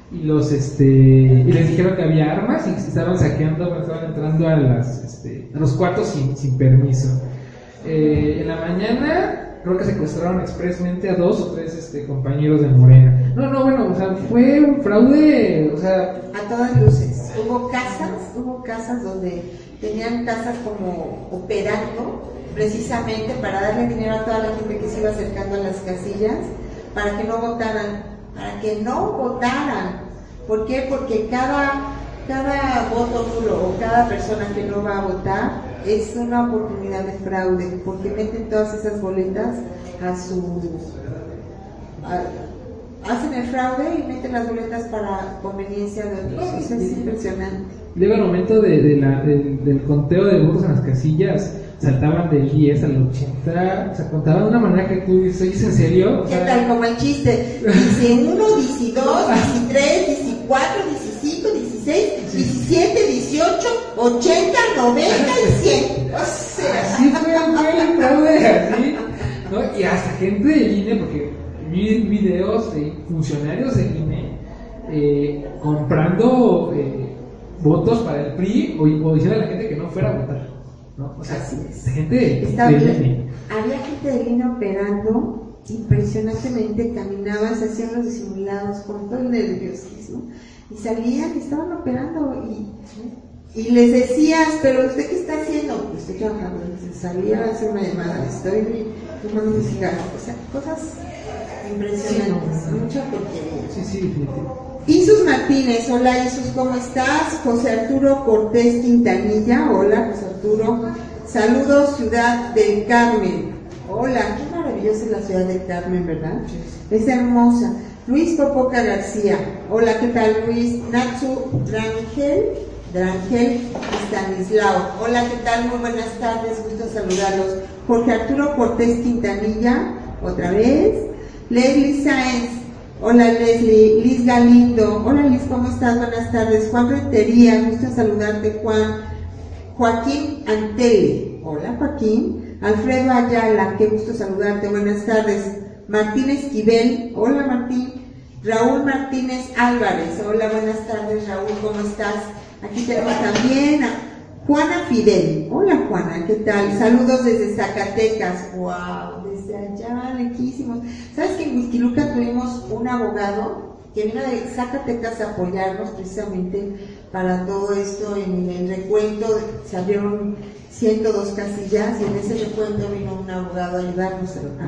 y los este y les dijeron que había armas y que estaban saqueando, estaban entrando a las este, a los cuartos sin, sin permiso. Eh, en la mañana creo que secuestraron expresamente a dos o tres este, compañeros de Morena. No, no, bueno, o sea, fue un fraude, o sea, a todas luces. Hubo casas, hubo casas donde tenían casas como operando precisamente para darle dinero a toda la gente que se iba acercando a las casillas para que no votaran. Para que no votaran. ¿Por qué? Porque cada, cada voto nulo o cada persona que no va a votar es una oportunidad de fraude, porque meten todas esas boletas a su... A, hacen el fraude y meten las boletas para conveniencia de otros. Eso es impresionante. Llega el momento de, de la, de, del conteo de votos en las casillas, saltaban del diez al ochenta, o sea, contaban de una manera que tú dices, ¿en serio? ¿Qué tal? Como el chiste, dice uno, diecidós, veintitrés, veinticuatro, veinticinco, dieciséis, diecisiete, dieciocho, ochenta, noventa y cien. O sea, así fue, fue el fraude, así, ¿no? Y hasta gente del I N E, porque vi videos de funcionarios del I N E eh, comprando eh, votos para el P R I o, o diciendo a la gente que no fuera a votar. ¿No? O sea, así es. Gente Está del bien. I N E. Había gente del I N E operando impresionantemente, caminaban, se hacían los disimulados con todo el nerviosismo y salían y estaban operando y, y les decías, pero ¿usted qué está haciendo? Pues estoy trabajando. Y salía a hacer una llamada, estoy tomando un cigarro, o sea, cosas impresionantes, sí, no, no. mucha porquería. Sí, sí, definitivo. Isus Martínez, hola Isus, ¿cómo estás? José Arturo Cortés Quintanilla, hola José Arturo. Saludos, Ciudad del Carmen. Hola, qué maravillosa es la Ciudad del Carmen, ¿verdad? Es hermosa. Luis Popoca García, hola, ¿qué tal Luis? Natsu Drangel, Drangel Stanislao, hola, ¿qué tal? Muy buenas tardes, gusto saludarlos. Jorge Arturo Cortés Quintanilla, otra vez. Leslie Sáenz, hola Leslie. Liz Galindo, hola Liz, ¿cómo estás? Buenas tardes. Juan Rentería, gusto saludarte Juan. Joaquín Antele, hola Joaquín. Alfredo Ayala, qué gusto saludarte, buenas tardes. Martín Esquivel, hola Martín. Raúl Martínez Álvarez, hola, buenas tardes Raúl, ¿cómo estás? Aquí tenemos también a Juana Fidel, hola Juana, ¿qué tal? Saludos desde Zacatecas, wow, desde allá, lejísimos. ¿Sabes que en Huixquiluca tuvimos un abogado que vino de Zacatecas a apoyarnos precisamente para todo esto? En el recuento se abrieron ciento dos casillas y en ese recuento vino un abogado a ayudarnos a,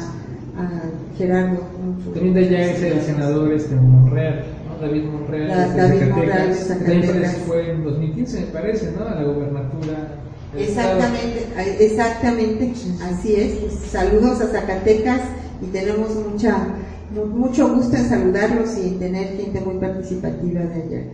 a, a Gerardo. También de allá es el senador este, Monreal, ¿no? David Monreal. La, de David Zacatecas. Monreal de Zacatecas. También fue en dos mil quince, me parece, ¿no? A la gobernatura. Exactamente, exactamente, así es. Pues, saludos a Zacatecas y tenemos mucha, mucho gusto en saludarlos y en tener gente muy participativa de allá.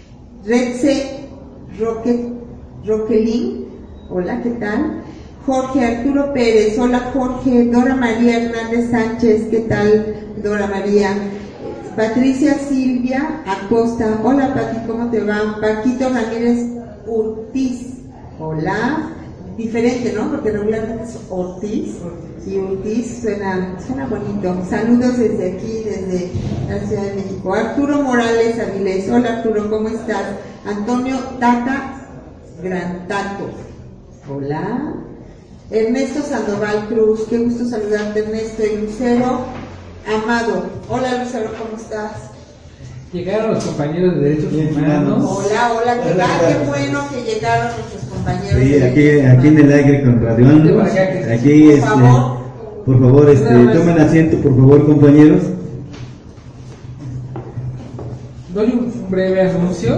Redse Roque, Roquelín, hola, ¿qué tal? Jorge Arturo Pérez, hola Jorge. Dora María Hernández Sánchez, ¿qué tal Dora María? Patricia Silvia Acosta, hola Pati, ¿cómo te va? Paquito Ramírez Ortiz, hola. Diferente, ¿no? Porque regularmente es Ortiz y Ortiz suena, suena bonito. Saludos desde aquí, desde la Ciudad de México. Arturo Morales Avilés, hola Arturo, ¿cómo estás? Antonio Tata Grantato, hola. Ernesto Sandoval Cruz, qué gusto saludarte Ernesto. Y Lucero Amado, hola Lucero, ¿cómo estás? Llegaron los compañeros de Derechos Humanos. Hola, hola, ¿qué tal? Qué bueno que llegaron nuestros compañeros. Sí, de aquí, Derechos aquí en el Humanos. aire con Radio Ángeles. Aquí, Por este, favor. por favor, este, tomen asiento, por favor, compañeros. Doy un breve anuncio.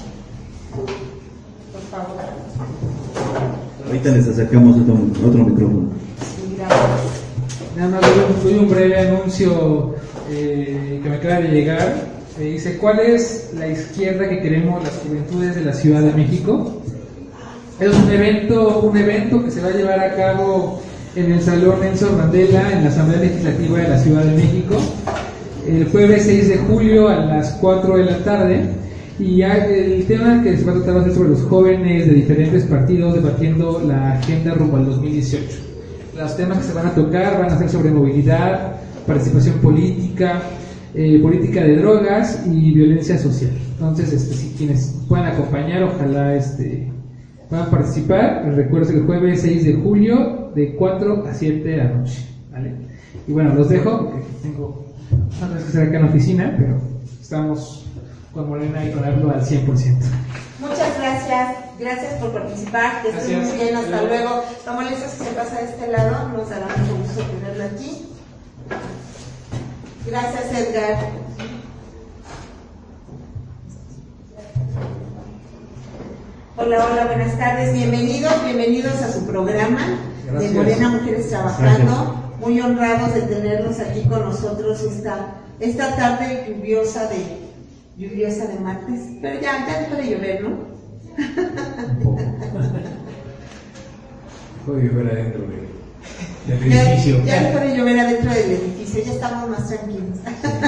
Por favor. Ahorita les acercamos otro, otro micrófono. Sí, gracias. Nada más doy un, doy un breve anuncio eh, que me acaba de llegar. Me dice, ¿cuál es la izquierda que queremos las juventudes de la Ciudad de México? Es un evento, un evento que se va a llevar a cabo en el Salón Nelson Mandela, en la Asamblea Legislativa de la Ciudad de México, el jueves seis de julio a las cuatro de la tarde. Y el tema que se va a tratar va a ser sobre los jóvenes de diferentes partidos debatiendo la agenda rumbo al dos mil dieciocho. Los temas que se van a tocar van a ser sobre movilidad, participación política, eh, política de drogas y violencia social. Entonces, este, si quienes puedan acompañar, ojalá este, puedan participar. Les recuerdo que el jueves seis de julio de cuatro a siete de la noche, ¿vale? Y bueno, los dejo porque tengo no que estar acá en la oficina, pero estamos con Morena y con Arlo al cien por ciento. Muchas gracias, gracias por participar, que estén muy bien, hasta luego. luego. Está molesto si se pasa de este lado, nos dará mucho gusto tenerlo aquí. Gracias, Edgar. Hola, hola, buenas tardes, bienvenidos, bienvenidos a su programa Gracias. de Morena Mujeres Trabajando. Gracias. Muy honrados de tenerlos aquí con nosotros esta, esta tarde lluviosa de lluviosa de martes, pero ya, ya dejó de llover, ¿no? Dejó de llover adentro de, del edificio. Ya, ya dejó de llover adentro del edificio, ya estamos más tranquilos.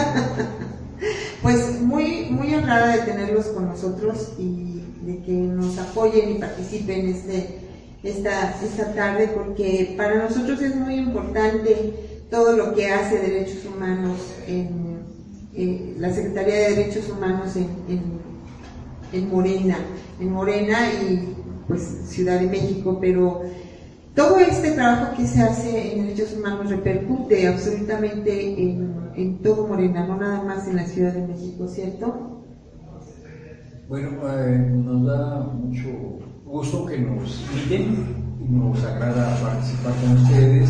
Pues muy, muy honrada de tenerlos con nosotros y de que nos apoyen y participen este, esta, esta tarde, porque para nosotros es muy importante todo lo que hace Derechos Humanos en Eh, la Secretaría de Derechos Humanos en, en, en Morena, en Morena y pues Ciudad de México, pero todo este trabajo que se hace en Derechos Humanos repercute absolutamente en, en todo Morena, no nada más en la Ciudad de México, ¿cierto? Bueno, eh, nos da mucho gusto que nos inviten y nos agrada participar con ustedes.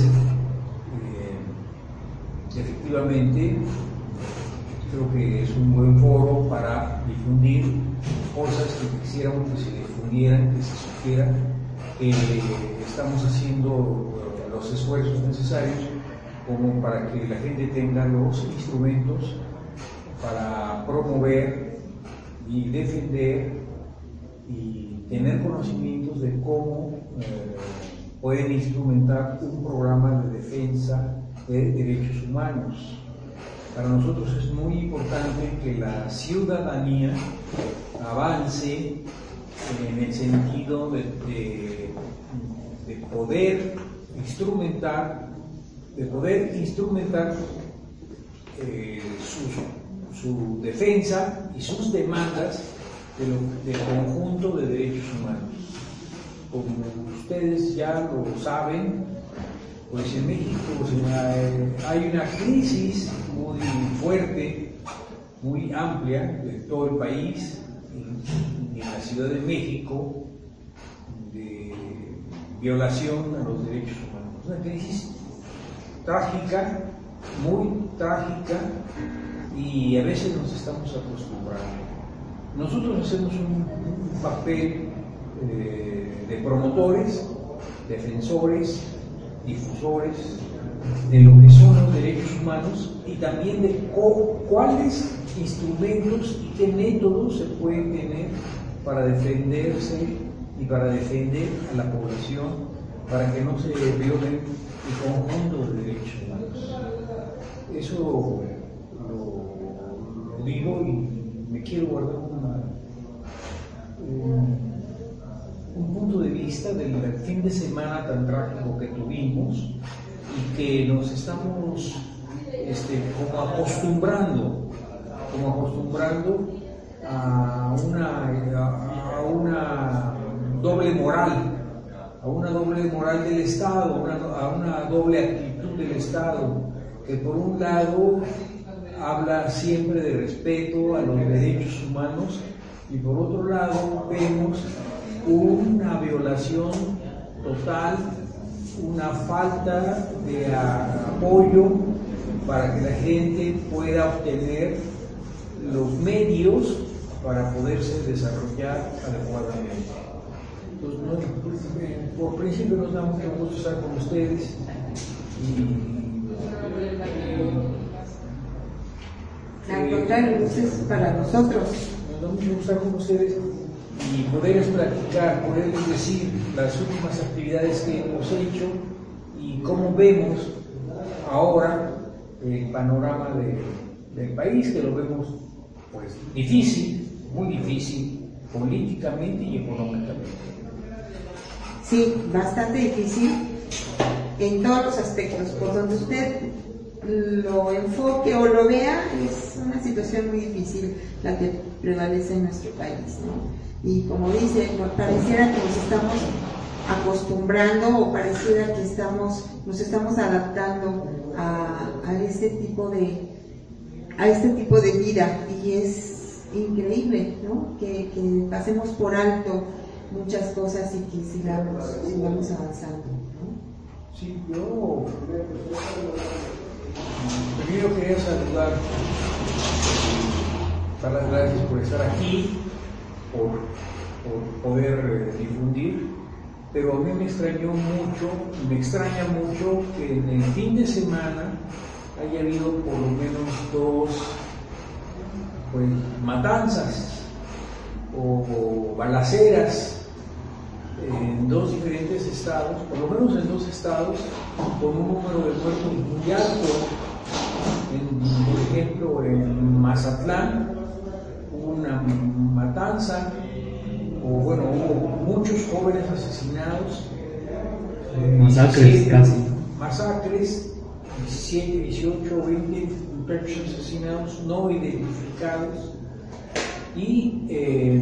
Eh, efectivamente, creo que es un buen foro para difundir cosas que quisiéramos que se difundieran, que se supiera que estamos haciendo los esfuerzos necesarios como para que la gente tenga los instrumentos para promover y defender y tener conocimientos de cómo eh, pueden instrumentar un programa de defensa de derechos humanos. Para nosotros es muy importante que la ciudadanía avance en el sentido de, de, de poder instrumentar, de poder instrumentar eh, su, su defensa y sus demandas de lo, del conjunto de derechos humanos. Como ustedes ya lo saben, pues en México pues, hay una crisis muy fuerte, muy amplia de todo el país, en, en la Ciudad de México, de violación a los derechos humanos. Una crisis trágica, muy trágica, y a veces nos estamos acostumbrando. Nosotros hacemos un, un papel eh, de promotores, defensores, difusores de lo que son los derechos humanos y también de cómo, cuáles instrumentos y qué métodos se pueden tener para defenderse y para defender a la población, para que no se violen el conjunto de derechos humanos. Eso lo, lo digo y me quiero guardar una, un, un punto de vista del fin de semana tan trágico que tuvimos y que nos estamos este, como acostumbrando, como acostumbrando a una, a, a una doble moral, a una doble moral del Estado, una, a una doble actitud del Estado, que por un lado habla siempre de respeto a los derechos humanos y por otro lado vemos una violación total, una falta de apoyo para que la gente pueda obtener los medios para poderse desarrollar adecuadamente. Entonces, no, por principio nos da mucho gusto estar con ustedes y al contrario, es para nosotros. Nos da mucho gusto estar con ustedes y poderles platicar, poderles decir las últimas actividades que hemos hecho y cómo vemos ahora el panorama de, del país, que lo vemos pues difícil, muy difícil, políticamente y económicamente. Sí, bastante difícil en todos los aspectos. Por donde usted lo enfoque o lo vea, es una situación muy difícil la que prevalece en nuestro país, ¿no? Y como dice, pareciera que nos estamos acostumbrando o pareciera que estamos, nos estamos adaptando a, a este tipo de a este tipo de vida, y es increíble, ¿no? Que, que pasemos por alto muchas cosas y que sigamos, sigamos avanzando, ¿no? Sí, yo primero quería saludar, dar las gracias por estar aquí, por, por poder eh, difundir, pero a mí me extrañó mucho, me extraña mucho que en el fin de semana haya habido por lo menos dos pues, matanzas o, o balaceras en dos diferentes estados, por lo menos en dos estados, con un número de muertos muy alto. En, por ejemplo, en Mazatlán hubo una matanza, o bueno, hubo muchos jóvenes asesinados, eh, masacres diecisiete, casi. Masacres, diecisiete, dieciocho, veinte muchachos asesinados no identificados, y eh,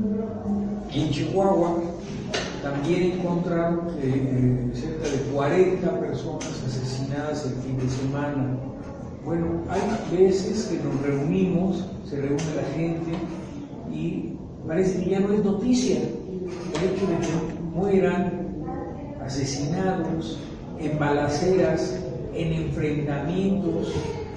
en Chihuahua también encontraron eh, cerca de cuarenta personas asesinadas el fin de semana. Bueno, hay veces que nos reunimos, se reúne la gente y parece que ya no es noticia el hecho de que mueran asesinados en balaceras, en enfrentamientos.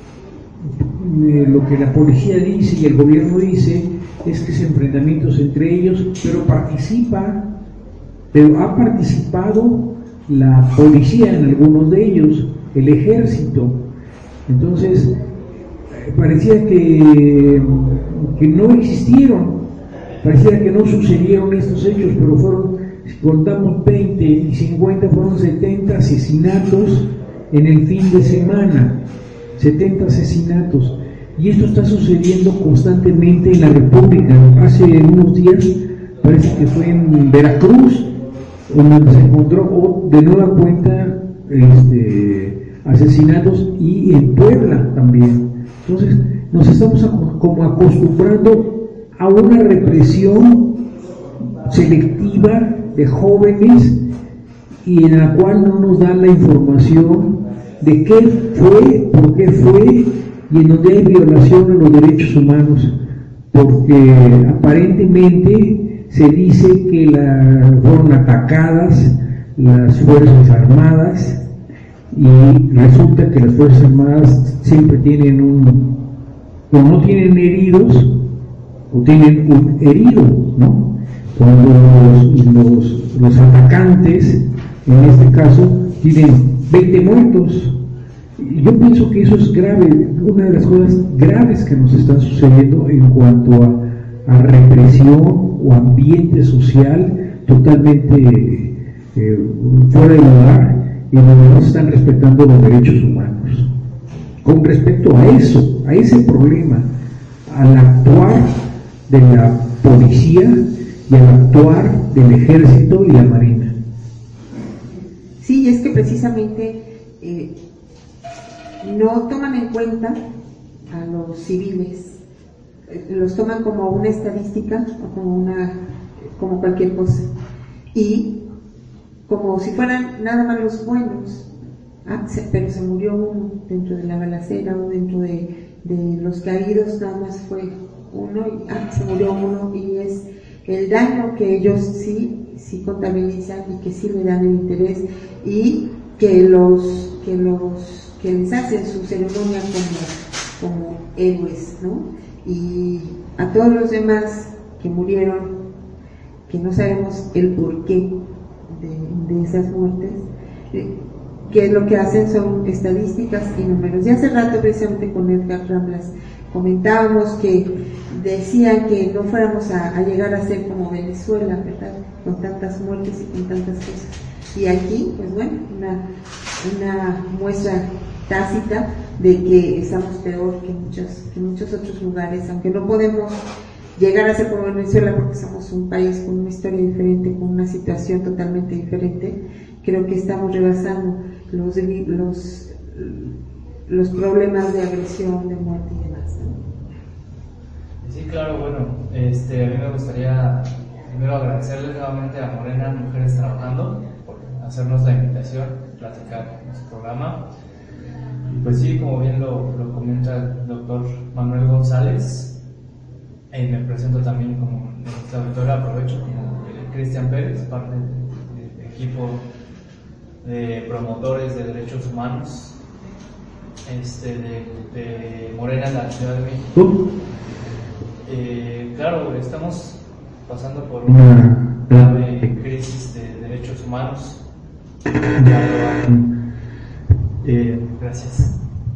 Eh, lo que la policía dice y el gobierno dice es que es enfrentamientos entre ellos, pero participa, pero ha participado la policía en algunos de ellos, el ejército. Entonces, eh, parecía que, que no existieron, parecía que no sucedieron estos hechos, pero fueron, si contamos veinte y cincuenta, fueron setenta asesinatos en el fin de semana, setenta asesinatos, y esto está sucediendo constantemente en la República. Hace unos días, parece que fue en Veracruz, donde se encontró de nueva cuenta este, asesinatos, y en Puebla también. Entonces nos estamos como acostumbrando a una represión selectiva de jóvenes, y en la cual no nos dan la información de qué fue, por qué fue, y en donde hay violación a los derechos humanos, porque aparentemente se dice que la, fueron atacadas las Fuerzas Armadas, y resulta que las Fuerzas Armadas siempre tienen un, o no tienen heridos, o tienen un herido, ¿no? Cuando los, los, los atacantes, en este caso, tienen veinte muertos. Yo pienso que eso es grave, una de las cosas graves que nos están sucediendo en cuanto a, a represión o ambiente social totalmente eh, fuera de lugar, y donde no se están respetando los derechos humanos. Con respecto a eso, a ese problema, al actuar de la policía y al actuar del ejército y la marina. Sí, es que precisamente eh, no toman en cuenta a los civiles, eh, los toman como una estadística o como una, como cualquier cosa, y como si fueran nada más los buenos. Ah, se, pero se murió uno dentro de la balacera, o dentro de, de los caídos nada más fue uno, y ah, se murió uno, y es el daño que ellos sí, sí contabilizan y que sí le dan el interés, y que los que los que les hacen su ceremonia como, como héroes, ¿no? Y a todos los demás que murieron, que no sabemos el porqué de, de esas muertes, eh, que lo que hacen son estadísticas y números. Ya hace rato, precisamente con Edgar Ramblas, comentábamos que decían que no fuéramos a, a llegar a ser como Venezuela, ¿verdad? Con tantas muertes y con tantas cosas. Y aquí, pues bueno, una, una muestra tácita de que estamos peor que muchos, que muchos otros lugares, aunque no podemos llegar a ser como Venezuela porque somos un país con una historia diferente, con una situación totalmente diferente. Creo que estamos rebasando los, los los problemas de agresión, de muerte y demás, ¿no? Sí, claro, bueno, este, a mí me gustaría primero agradecerles nuevamente a Morena Mujeres Trabajando por hacernos la invitación, platicar en su programa. Y pues sí, como bien lo, lo comenta el doctor Manuel González, eh, me presento también como en este auditorio, aprovecho como Cristian Pérez, parte del de, de equipo de promotores de derechos humanos este, de, de Morena en la Ciudad de México. Eh, claro, estamos pasando por una grave crisis de derechos humanos. Eh, gracias.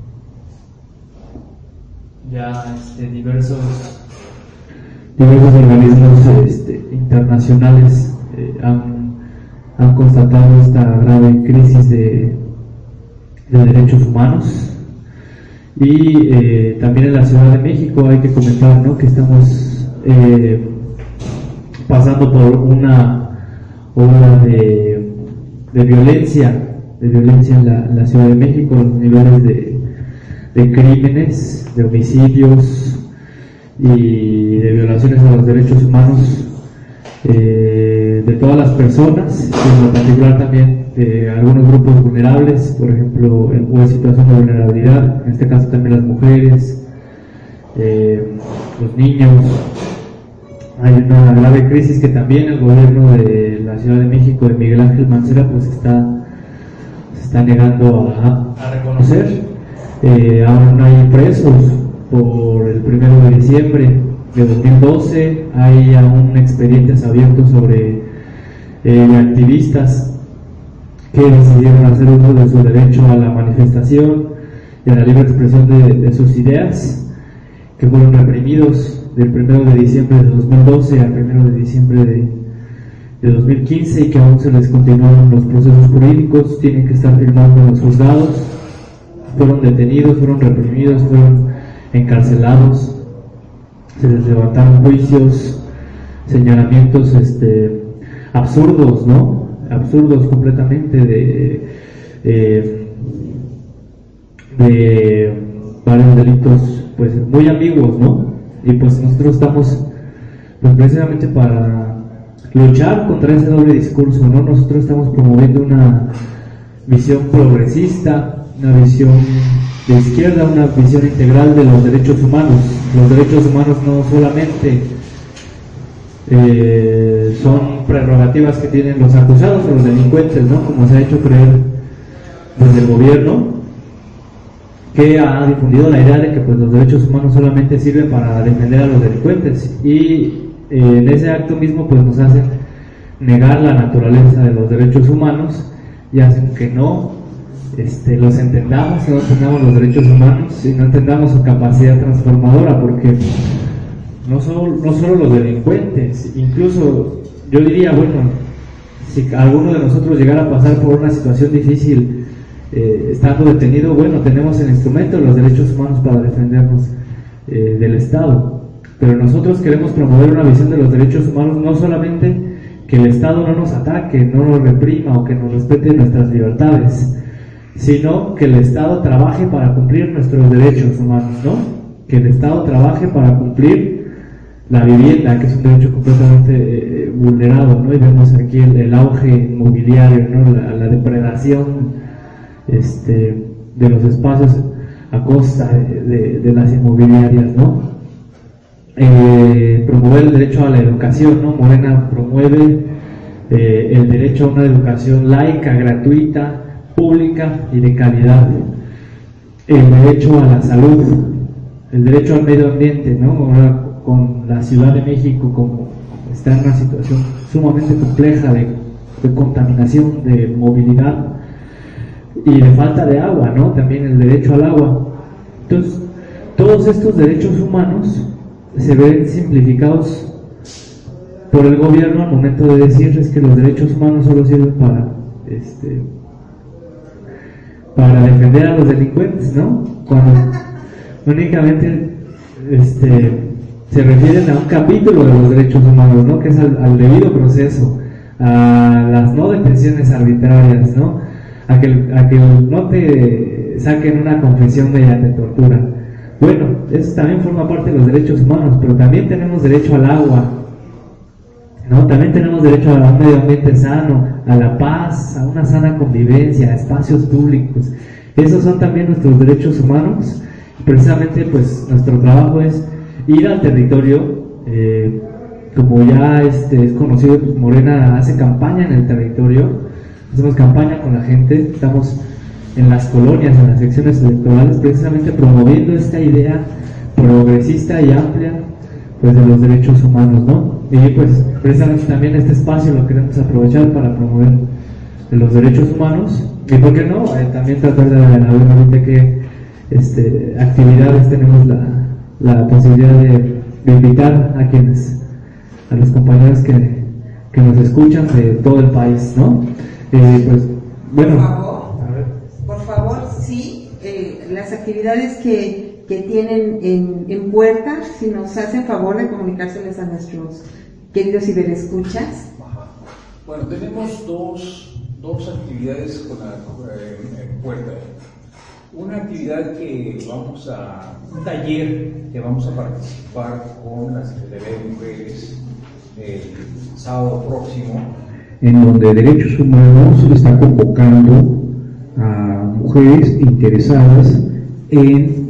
Ya este, diversos diversos organismos este, internacionales eh, han, han constatado esta grave crisis de, de derechos humanos. Y eh, también en la Ciudad de México hay que comentar, ¿no?, que estamos eh, pasando por una ola de, de violencia, de violencia en la, en la Ciudad de México, los niveles de, de crímenes, de homicidios y de violaciones a los derechos humanos eh, de todas las personas, y en lo particular también de algunos grupos vulnerables, por ejemplo, en una situación de vulnerabilidad, en este caso también las mujeres, eh, los niños. Hay una grave crisis que también el gobierno de la Ciudad de México, de Miguel Ángel Mancera, pues está, se está negando a, a reconocer. Eh, aún hay presos por el primero de diciembre de dos mil doce, hay aún expedientes abiertos sobre eh, activistas que decidieron hacer uso de su derecho a la manifestación y a la libre expresión de, de sus ideas, que fueron reprimidos del primero de diciembre de dos mil doce al primero de diciembre de, de dos mil quince, y que aún se les continúan los procesos jurídicos, tienen que estar firmando en los juzgados. Fueron detenidos, fueron reprimidos, fueron encarcelados, se les levantaron juicios, señalamientos este, absurdos, ¿no? Absurdos completamente de, eh, de varios delitos pues muy ambiguos, ¿no? Y pues nosotros estamos pues precisamente para luchar contra ese doble discurso, ¿no? Nosotros estamos promoviendo una visión progresista, una visión de izquierda, una visión integral de los derechos humanos. Los derechos humanos no solamente eh, son prerrogativas que tienen los acusados o los delincuentes, ¿no?, como se ha hecho creer desde el gobierno, que ha difundido la idea de que pues los derechos humanos solamente sirven para defender a los delincuentes, y eh, en ese acto mismo pues nos hacen negar la naturaleza de los derechos humanos y hacen que no este, los entendamos, no entendamos los derechos humanos y no entendamos su capacidad transformadora, porque no solo, no solo los delincuentes, incluso yo diría, bueno, si alguno de nosotros llegara a pasar por una situación difícil eh, estando detenido, bueno, tenemos el instrumento de los derechos humanos para defendernos eh, del Estado, pero nosotros queremos promover una visión de los derechos humanos, no solamente que el Estado no nos ataque, no nos reprima o que nos respete nuestras libertades, sino que el Estado trabaje para cumplir nuestros derechos humanos, ¿no? Que el Estado trabaje para cumplir la vivienda, que es un derecho completamente eh, vulnerado, ¿no? Y vemos aquí el, el auge inmobiliario, ¿no? La, la depredación este, de los espacios a costa de, de, de las inmobiliarias, ¿no? Eh, promover el derecho a la educación, ¿no? Morena promueve eh, el derecho a una educación laica, gratuita, pública y de calidad. El derecho a la salud, el derecho al medio ambiente, ¿no? Ahora, con la Ciudad de México como está en una situación sumamente compleja de, de contaminación, de movilidad y de falta de agua, ¿no? También el derecho al agua. Entonces, todos estos derechos humanos se ven simplificados por el gobierno al momento de decirles que los derechos humanos solo sirven para este para defender a los delincuentes, ¿no? Cuando únicamente este se refieren a un capítulo de los derechos humanos, ¿no? Que es al, al debido proceso, a las no detenciones arbitrarias, ¿no? a que, a que no te saquen una confesión mediante tortura. Bueno, eso también forma parte de los derechos humanos, pero también tenemos derecho al agua, ¿no? También tenemos derecho a un medio ambiente sano, a la paz, a una sana convivencia, a espacios públicos. Esos son también nuestros derechos humanos. Precisamente, pues, nuestro trabajo es ir al territorio. Eh, como ya este, es conocido, pues Morena hace campaña en el territorio, hacemos campaña con la gente, estamos en las colonias, en las secciones electorales, precisamente promoviendo esta idea progresista y amplia, pues, de los derechos humanos, ¿no? Y pues precisamente también este espacio lo queremos aprovechar para promover los derechos humanos, y por qué no, eh, también tratar de ver ahorita qué este, actividades tenemos la, la posibilidad de, de invitar a quienes, a los compañeros que, que nos escuchan de todo el país, ¿no? Eh, pues, bueno. Por favor, por favor, sí, eh, las actividades que, que tienen en, en puerta, si nos hacen favor de comunicárseles a nuestros queridos ciberescuchas. Bueno, tenemos dos, dos actividades con la, eh, en puerta. Una actividad que vamos a, un taller que vamos a participar con la Secretaría de Mujeres el sábado próximo, en donde Derechos Humanos está convocando a mujeres interesadas en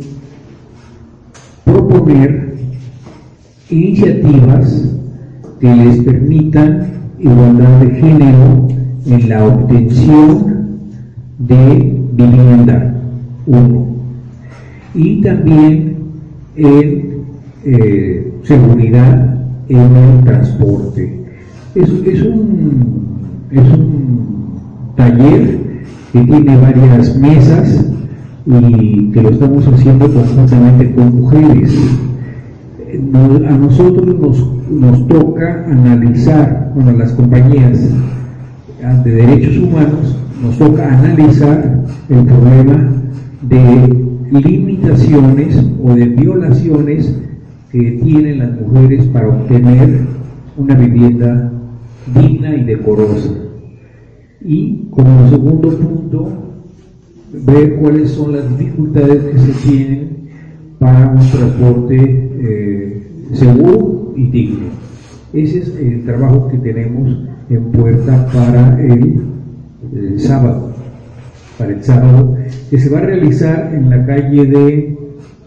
proponer iniciativas que les permitan igualdad de género en la obtención de vivienda, uno, y también en eh, seguridad en el transporte. Es, es, un, es un taller que tiene varias mesas y que lo estamos haciendo conjuntamente con mujeres. A nosotros nos, nos toca analizar, bueno, las compañías de derechos humanos nos toca analizar el problema de limitaciones o de violaciones que tienen las mujeres para obtener una vivienda digna y decorosa. Y como segundo punto, ver cuáles son las dificultades que se tienen para un transporte eh, seguro y digno. Ese es el trabajo que tenemos en puerta para el, el sábado, para el sábado, que se va a realizar en la calle de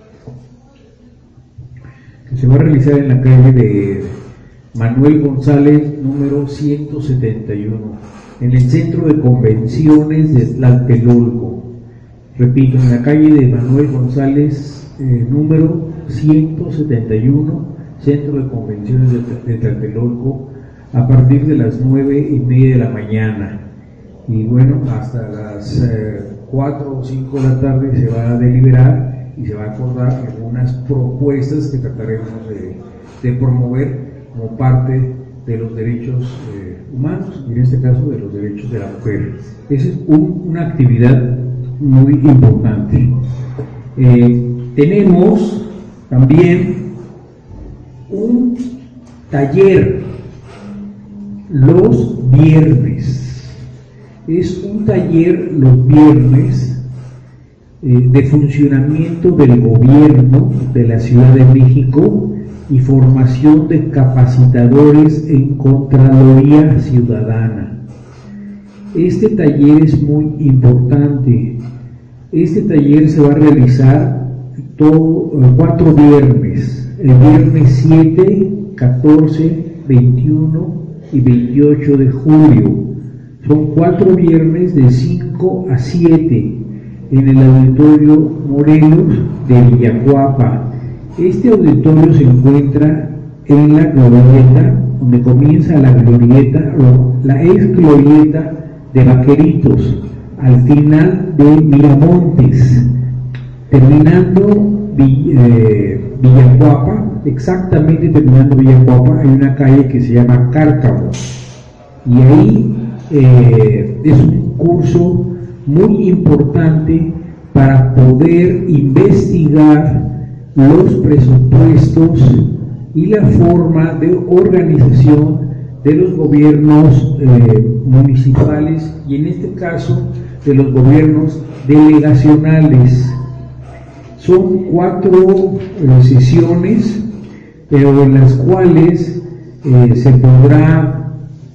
que se va a realizar en la calle de Manuel González número ciento setenta y uno, en el Centro de Convenciones de Tlatelolco. Repito, en la calle de Manuel González eh, número ciento setenta y uno, Centro de Convenciones de, de Tlatelolco, a partir de las nueve y media de la mañana. Y bueno, hasta las eh, cuatro o cinco de la tarde se va a deliberar y se va a acordar algunas propuestas que trataremos de, de promover como parte de los derechos eh, humanos, y en este caso de los derechos de la mujer. Esa es un, una actividad muy importante. Eh, tenemos también un taller los viernes. Es un taller los viernes eh, de funcionamiento del gobierno de la Ciudad de México y formación de capacitadores en Contraloría Ciudadana. Este taller es muy importante. Este taller se va a realizar todo, cuatro viernes, el viernes siete, catorce, veintiuno y veintiocho de julio. Son cuatro viernes de cinco a siete en el Auditorio Morelos de Villacuapa. Este auditorio se encuentra en la glorieta, donde comienza la glorieta, la ex glorieta de Vaqueritos, al final de Miramontes, terminando eh, Villacuapa, exactamente terminando Villacuapa, hay una calle que se llama Cárcamo, y ahí eh, es un curso muy importante para poder investigar los presupuestos y la forma de organización de los gobiernos eh, municipales y en este caso de los gobiernos delegacionales. Son cuatro eh, sesiones, pero en las cuales eh, se podrá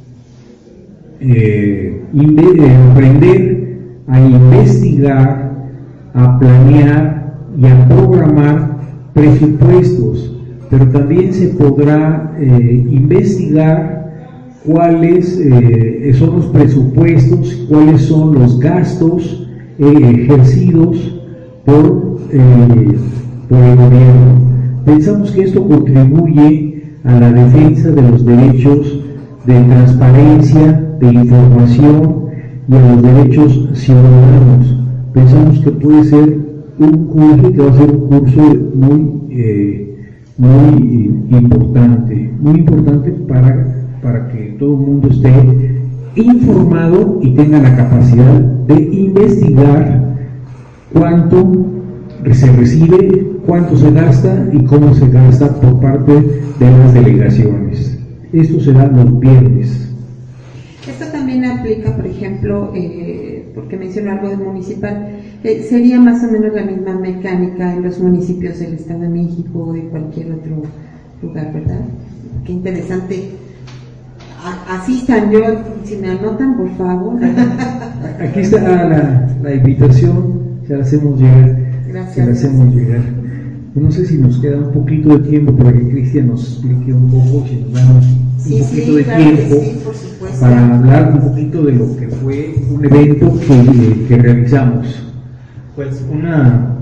eh, eh, aprender a investigar, a planear y a programar presupuestos, pero también se podrá eh, investigar cuáles eh, son los presupuestos, cuáles son los gastos eh, ejercidos por, eh, por el gobierno. Pensamos que esto contribuye a la defensa de los derechos de transparencia, de información y a los derechos ciudadanos. Pensamos que puede ser un curso que va a ser un curso muy, eh, muy importante, muy importante para, para que todo el mundo esté informado y tenga la capacidad de investigar cuánto se recibe, cuánto se gasta y cómo se gasta por parte de las delegaciones. Esto será los viernes. Esto también aplica, por ejemplo, eh, porque menciono algo de municipal, eh, sería más o menos la misma mecánica en los municipios del Estado de México o de cualquier otro lugar, ¿verdad? Qué interesante. A, asistan, yo, si me anotan, por favor. Aquí está la, la invitación, ya la hacemos llegar. Gracias. Se la hacemos llegar. No sé si nos queda un poquito de tiempo para que Cristian nos explique un poco, si nos dan sí, un poquito sí, de claro tiempo sí, por supuesto, para hablar un poquito de lo que fue un evento que, que realizamos. Pues una,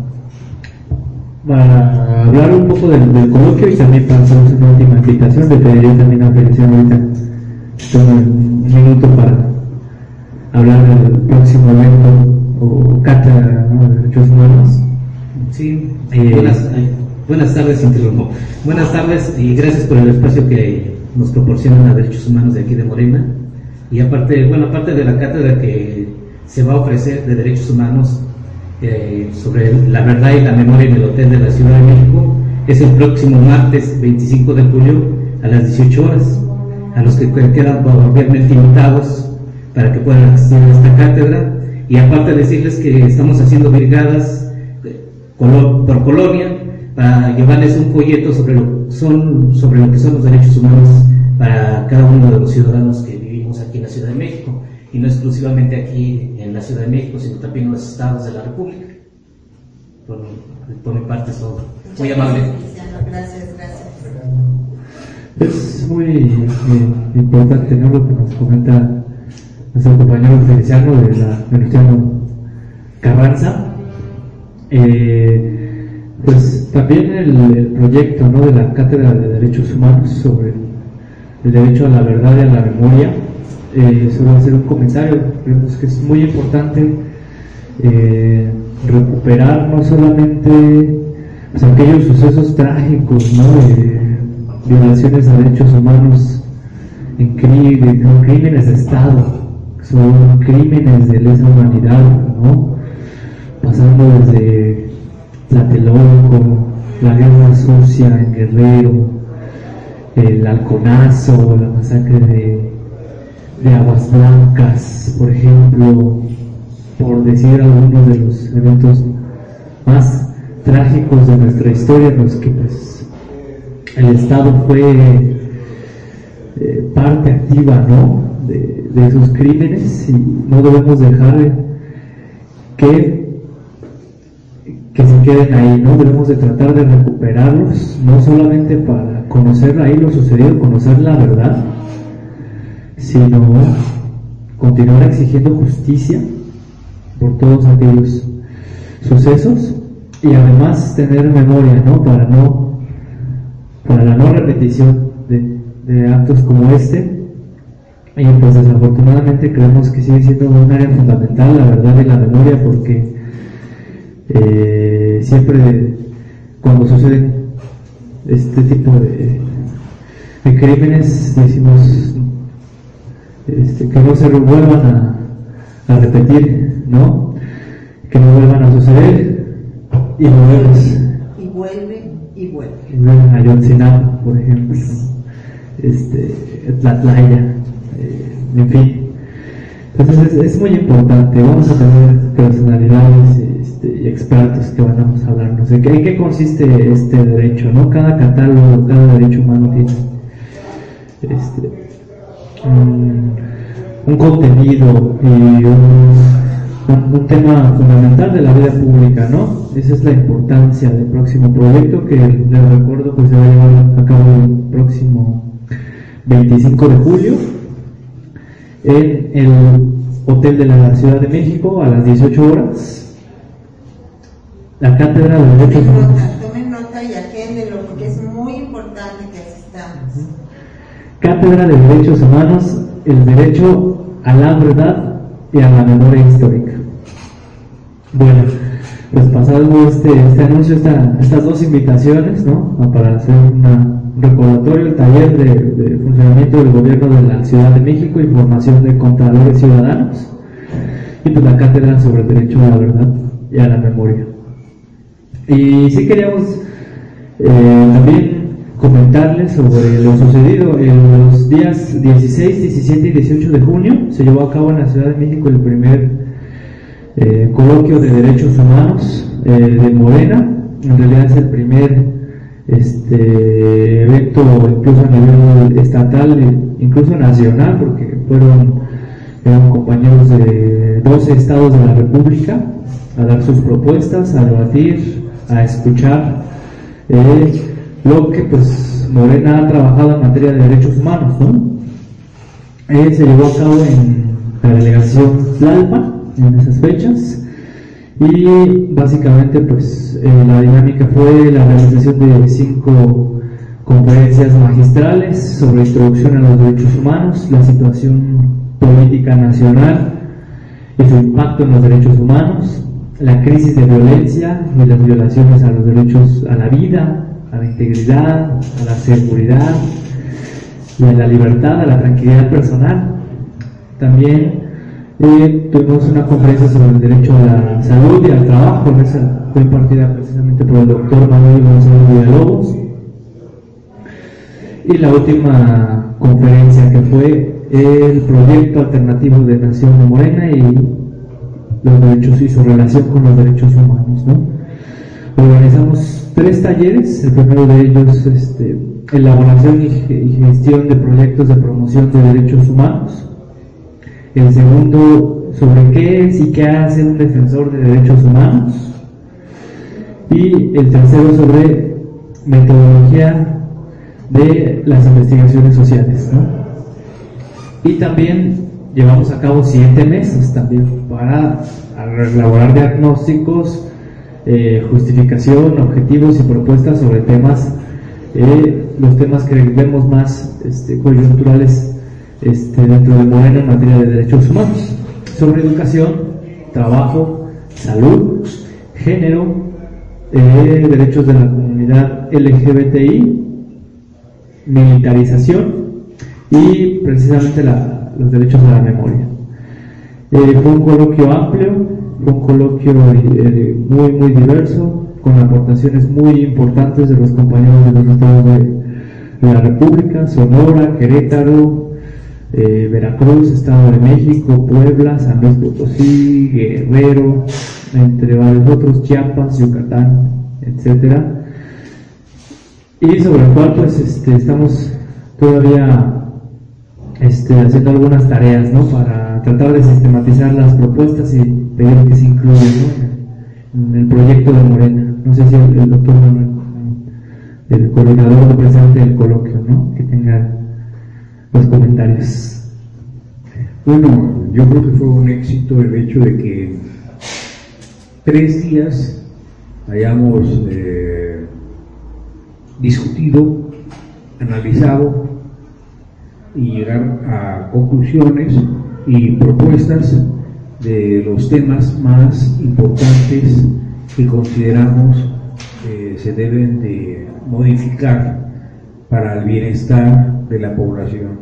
para hablar un poco del, del coloquio y también para hacer una última invitación, le pediría también a Feliciano ahorita un minuto para hablar del próximo evento o cátedra, ¿no?, de derechos humanos. Sí, eh, buenas, eh, buenas tardes, interrumpo. Buenas tardes y gracias por el espacio que nos proporcionan a Derechos Humanos de aquí de Morena. Y aparte, bueno, aparte de la cátedra que se va a ofrecer de Derechos Humanos eh, sobre la verdad y la memoria en el Hotel de la Ciudad de México, es el próximo martes veinticinco de julio a las dieciocho horas, a los que quedan obviamente invitados para que puedan asistir a esta cátedra. Y aparte decirles que estamos haciendo brigadas por colonia para llevarles un folleto sobre lo, son, sobre lo que son los derechos humanos para cada uno de los ciudadanos que vivimos aquí en la Ciudad de México, y no exclusivamente aquí en la Ciudad de México, sino también en los estados de la República. Por, por mi parte es todo. Muy amable. Gracias, gracias. Es muy eh, importante, ¿no?, lo que nos comenta nuestro compañero Feliciano de la Venustiano Carranza. Eh, pues también el, el proyecto, ¿no?, de la Cátedra de Derechos Humanos sobre el, el derecho a la verdad y a la memoria, eh, solo hacer un comentario. Creemos que es muy importante eh, recuperar no solamente, pues, aquellos sucesos trágicos, ¿no?, de violaciones a derechos humanos, en crímenes, ¿no?, crímenes de Estado, son crímenes de lesa humanidad, ¿no?, pasando desde Tlatelolco, la guerra sucia en Guerrero, el halconazo, la masacre de, de Aguas Blancas, por ejemplo, por decir algunos de los eventos más trágicos de nuestra historia, en los que pues el Estado fue eh, parte activa, ¿no?, de, de esos crímenes, y no debemos dejar que que se queden ahí, ¿no? Debemos de tratar de recuperarlos, no solamente para conocer ahí lo sucedido, conocer la verdad, sino continuar exigiendo justicia por todos aquellos sucesos, y además tener memoria, ¿no?, para no para la no repetición de, de actos como este. Y pues desafortunadamente creemos que sigue siendo un área fundamental la verdad y la memoria, porque Eh, siempre cuando suceden este tipo de, de crímenes decimos este, que no se vuelvan a, a repetir, ¿no?, que no vuelvan a suceder, y volvemos y vuelve y vuelve y vuelven a Ayotzinapa, por ejemplo, este, Tlatlaya, eh, en fin. Entonces es, es muy importante, vamos a tener personalidades este, y expertos que van a hablarnos de qué, en qué consiste este derecho, ¿no? Cada catálogo, cada derecho humano tiene este, un, un contenido y un, un, un tema fundamental de la vida pública, ¿no? Esa es la importancia del próximo proyecto que, les recuerdo, pues se va a llevar a cabo el próximo veinticinco de julio en el Hotel de la Ciudad de México a las dieciocho horas. La Cátedra de Derechos Tomen Humanos. nota, tomen nota y agéndenlo porque es muy importante que asistamos. Cátedra de Derechos Humanos, el derecho a la verdad y a la memoria histórica. Bueno, pues pasado este, este anuncio, esta, estas dos invitaciones, ¿no? Para hacer una recordatorio, el taller de, de funcionamiento del gobierno de la Ciudad de México y formación de contralores ciudadanos, y pues la cátedra sobre el derecho a la verdad y a la memoria. Y sí queríamos eh, también comentarles sobre lo sucedido en los días dieciséis, diecisiete y dieciocho de junio. Se llevó a cabo en la Ciudad de México el primer eh, coloquio de derechos humanos eh, de Morena. En realidad es el primer este evento incluso a nivel estatal, incluso nacional, porque fueron, fueron compañeros de doce estados de la República a dar sus propuestas, a debatir, a escuchar eh, lo que pues Morena ha trabajado en materia de derechos humanos, ¿no? Eh, se llevó a cabo en la delegación Tlalpan en esas fechas. Y básicamente pues eh, la dinámica fue la realización de cinco conferencias magistrales sobre introducción a los derechos humanos, la situación política nacional y su impacto en los derechos humanos, la crisis de violencia y las violaciones a los derechos a la vida, a la integridad, a la seguridad y a la libertad, a la tranquilidad personal. También Eh, tuvimos una conferencia sobre el derecho a la salud y al trabajo. Esa fue impartida precisamente por el doctor Manuel González Villalobos. Y la última conferencia, que fue el proyecto alternativo de Nación de Morena y los derechos y su relación con los derechos humanos, ¿no? Organizamos tres talleres. El primero de ellos, este, elaboración y, y gestión de proyectos de promoción de derechos humanos. El segundo, sobre qué es y qué hace un defensor de derechos humanos. Y el tercero, sobre metodología de las investigaciones sociales, ¿no? Y también llevamos a cabo siete meses también para elaborar diagnósticos, eh, justificación, objetivos y propuestas sobre temas, eh, los temas que vemos más este, coyunturales Este, dentro de Morena en materia de derechos humanos, sobre educación, trabajo, salud, género, eh, derechos de la comunidad L G B T I, militarización y precisamente la, los derechos de la memoria. Eh, fue un coloquio amplio, fue un coloquio eh, muy muy diverso, con aportaciones muy importantes de los compañeros de los estados de, de la República, Sonora, Querétaro, Eh, Veracruz, Estado de México, Puebla, San Luis Potosí, Guerrero, entre varios otros, Chiapas, Yucatán, etcétera. Y sobre el cual pues este, estamos todavía este, haciendo algunas tareas, ¿no? Para tratar de sistematizar las propuestas y pedir que se incluyan, ¿no? En el proyecto de Morena. No sé si el, el doctor Manuel, el coordinador o presidente del coloquio, ¿no? Que tenga los comentarios. Bueno, yo creo que fue un éxito el hecho de que tres días hayamos eh, discutido, analizado y llegar a conclusiones y propuestas de los temas más importantes que consideramos eh, se deben de modificar para el bienestar de la población,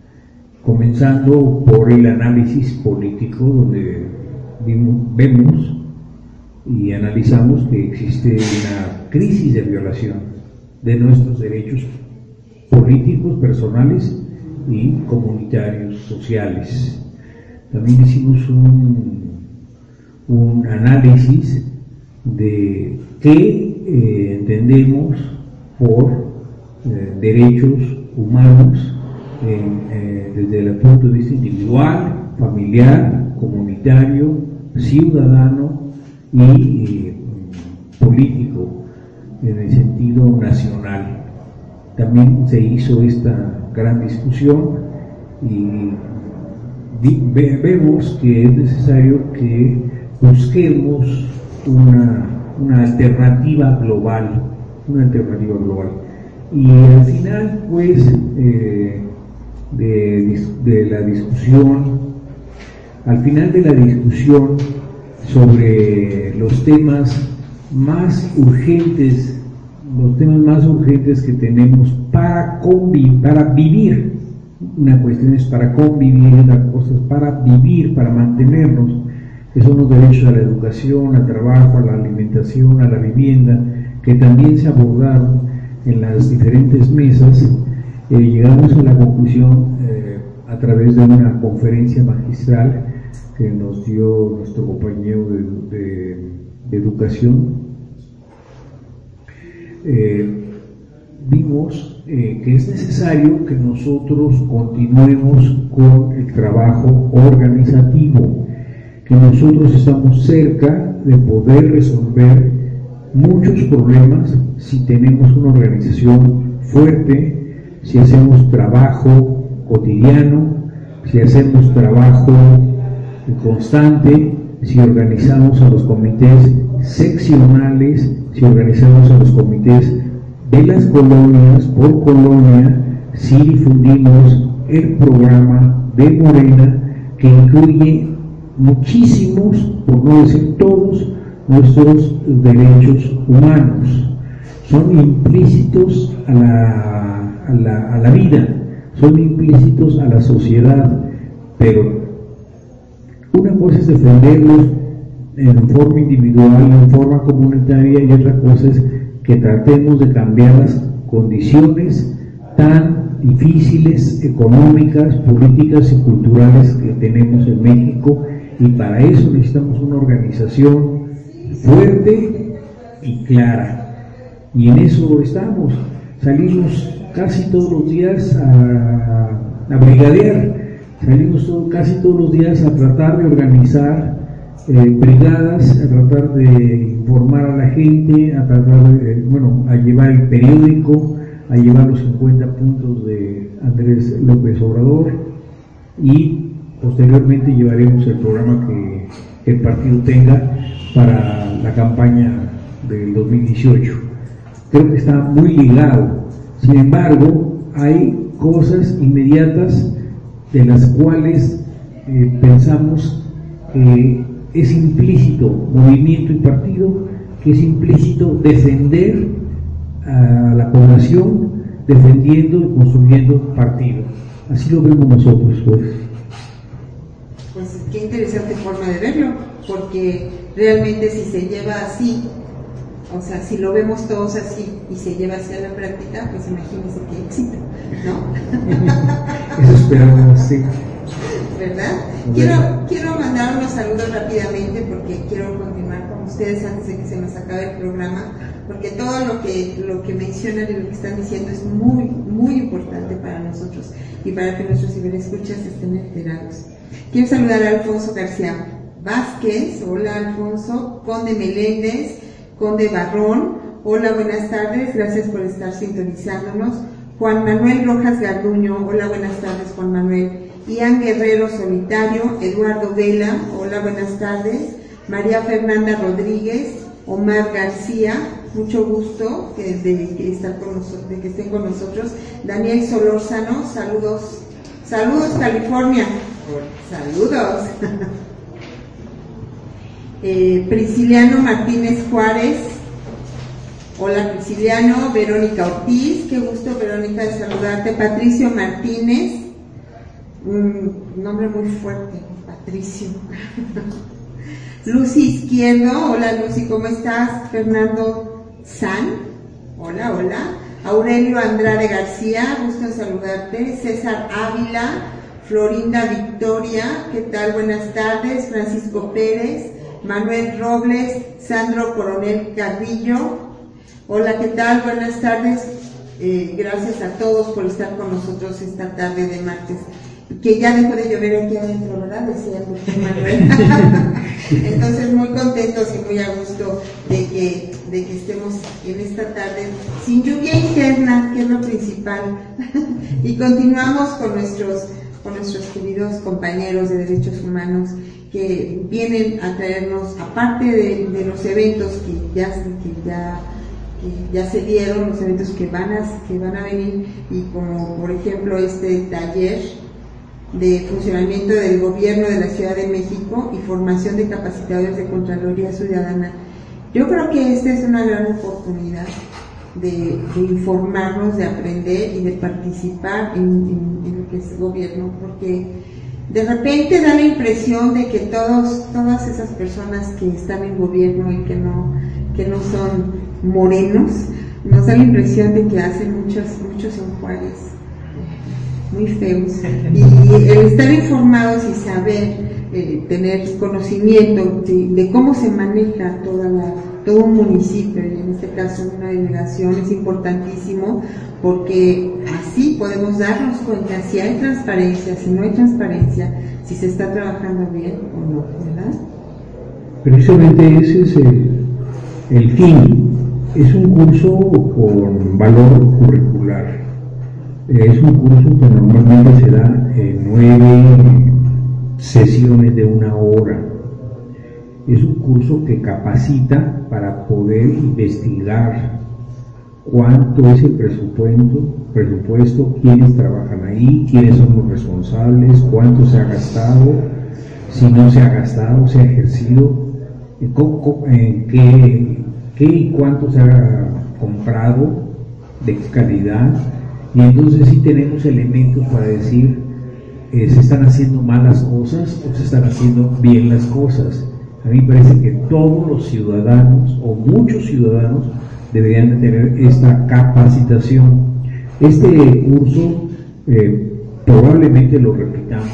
comenzando por el análisis político, donde vimos, vemos y analizamos que existe una crisis de violación de nuestros derechos políticos, personales y comunitarios, sociales. También hicimos un, un análisis de qué eh, entendemos por eh, derechos humanos en, eh, desde el punto de vista individual, familiar, comunitario, ciudadano y eh, político en el sentido nacional. También se hizo esta gran discusión y ve, vemos que es necesario que busquemos una, una alternativa global, una alternativa global. Y al final, pues, eh, de, de la discusión, al final de la discusión sobre los temas más urgentes, los temas más urgentes que tenemos para convivir, para vivir, una cuestión es para convivir, otra cosa es para vivir, para mantenernos, que son los derechos a la educación, al trabajo, a la alimentación, a la vivienda, que también se abordaron en las diferentes mesas. Eh, llegamos a la conclusión eh, a través de una conferencia magistral que nos dio nuestro compañero de, de, de educación. Eh, vimos eh, que es necesario que nosotros continuemos con el trabajo organizativo, que nosotros estamos cerca de poder resolver muchos problemas si tenemos una organización fuerte, si hacemos trabajo cotidiano, si hacemos trabajo constante, si organizamos a los comités seccionales, si organizamos a los comités de las colonias por colonia, si difundimos el programa de Morena, que incluye muchísimos, por no decir todos, nuestros derechos humanos. Son implícitos a la, a la, a la vida, son implícitos a la sociedad, pero una cosa es defenderlos en forma individual, en forma comunitaria, y otra cosa es que tratemos de cambiar las condiciones tan difíciles, económicas, políticas y culturales que tenemos en México, y para eso necesitamos una organización fuerte y clara, y en eso estamos. Salimos casi todos los días a, a brigadear, salimos todo, casi todos los días a tratar de organizar eh, brigadas, a tratar de informar a la gente, a tratar de, eh, bueno, a llevar el periódico, a llevar los cincuenta puntos de Andrés López Obrador, y posteriormente llevaremos el programa que, que el partido tenga para la campaña del dos mil dieciocho. Creo que está muy ligado. Sin embargo, hay cosas inmediatas de las cuales eh, pensamos que es implícito movimiento y partido, que es implícito defender a la población, defendiendo y construyendo partido. Así lo vemos nosotros, pues. Pues qué interesante forma de verlo, porque realmente si se lleva así, o sea, si lo vemos todos así y se lleva hacia la práctica, pues imagínense qué éxito, ¿no? Eso esperamos, sí. ¿Verdad? Quiero, quiero mandar unos saludos rápidamente porque quiero continuar con ustedes antes de que se nos acabe el programa, porque todo lo que, lo que mencionan y lo que están diciendo es muy, muy importante para nosotros y para que nuestros ciberescuchas estén enterados. Quiero saludar a Alfonso García Vázquez. Hola Alfonso. Conde Meléndez, Conde Barrón, hola, buenas tardes, gracias por estar sintonizándonos. Juan Manuel Rojas Garduño, hola, buenas tardes Juan Manuel. Ian Guerrero Solitario, Eduardo Vela, hola, buenas tardes. María Fernanda Rodríguez, Omar García, mucho gusto de, de, que, estar con nosotros, de que estén con nosotros. Daniel Solórzano, saludos, saludos California, saludos. Eh, Prisciliano Martínez Juárez, hola Prisciliano. Verónica Ortiz, qué gusto Verónica de saludarte. Patricio Martínez, un nombre muy fuerte, Patricio. Lucy Izquierdo, hola Lucy, ¿cómo estás? Fernando San, hola, hola. Aurelio Andrade García, gusto en saludarte. César Ávila, Florinda Victoria, ¿qué tal? Buenas tardes. Francisco Pérez, Manuel Robles, Sandro Coronel Carrillo, hola, ¿qué tal? Buenas tardes. Eh, gracias a todos por estar con nosotros esta tarde de martes. Que ya dejó de llover aquí adentro, ¿verdad? Decía el doctor Manuel. Entonces, muy contentos y muy a gusto de que, de que estemos en esta tarde sin lluvia interna, que es lo principal. Y continuamos con nuestros, con nuestros queridos compañeros de derechos humanos que vienen a traernos, aparte de, de los eventos que ya, que ya que ya se dieron, los eventos que van a, que van a venir, y como por ejemplo este taller de funcionamiento del gobierno de la Ciudad de México y formación de capacitadores de Contraloría Ciudadana. Yo creo que esta es una gran oportunidad de, de informarnos, de aprender y de participar en, en, en lo que es el gobierno, porque de repente da la impresión de que todos, todas esas personas que están en gobierno y que no, que no son morenos, nos da la impresión de que hacen muchos, muchos enjuagues muy feos. Y el estar informados y saber, eh, tener conocimiento de, de cómo se maneja toda la, todo un municipio, y en este caso una delegación, es importantísimo, porque así podemos darnos cuenta si hay transparencia, si no hay transparencia, si se está trabajando bien o no, ¿verdad? Precisamente ese es el, el fin. Es un curso con valor curricular. Es un curso que normalmente se da en nueve sesiones de una hora. Es un curso que capacita para poder investigar cuánto es el presupuesto, presupuesto, quiénes trabajan ahí, quiénes son los responsables, cuánto se ha gastado, si no se ha gastado, se ha ejercido, en qué, qué y cuánto se ha comprado, de qué calidad. Y entonces sí tenemos elementos para decir eh, se están haciendo mal las cosas o se están haciendo bien las cosas. A mí me parece que todos los ciudadanos o muchos ciudadanos deberían de tener esta capacitación. Este curso eh, probablemente lo repitamos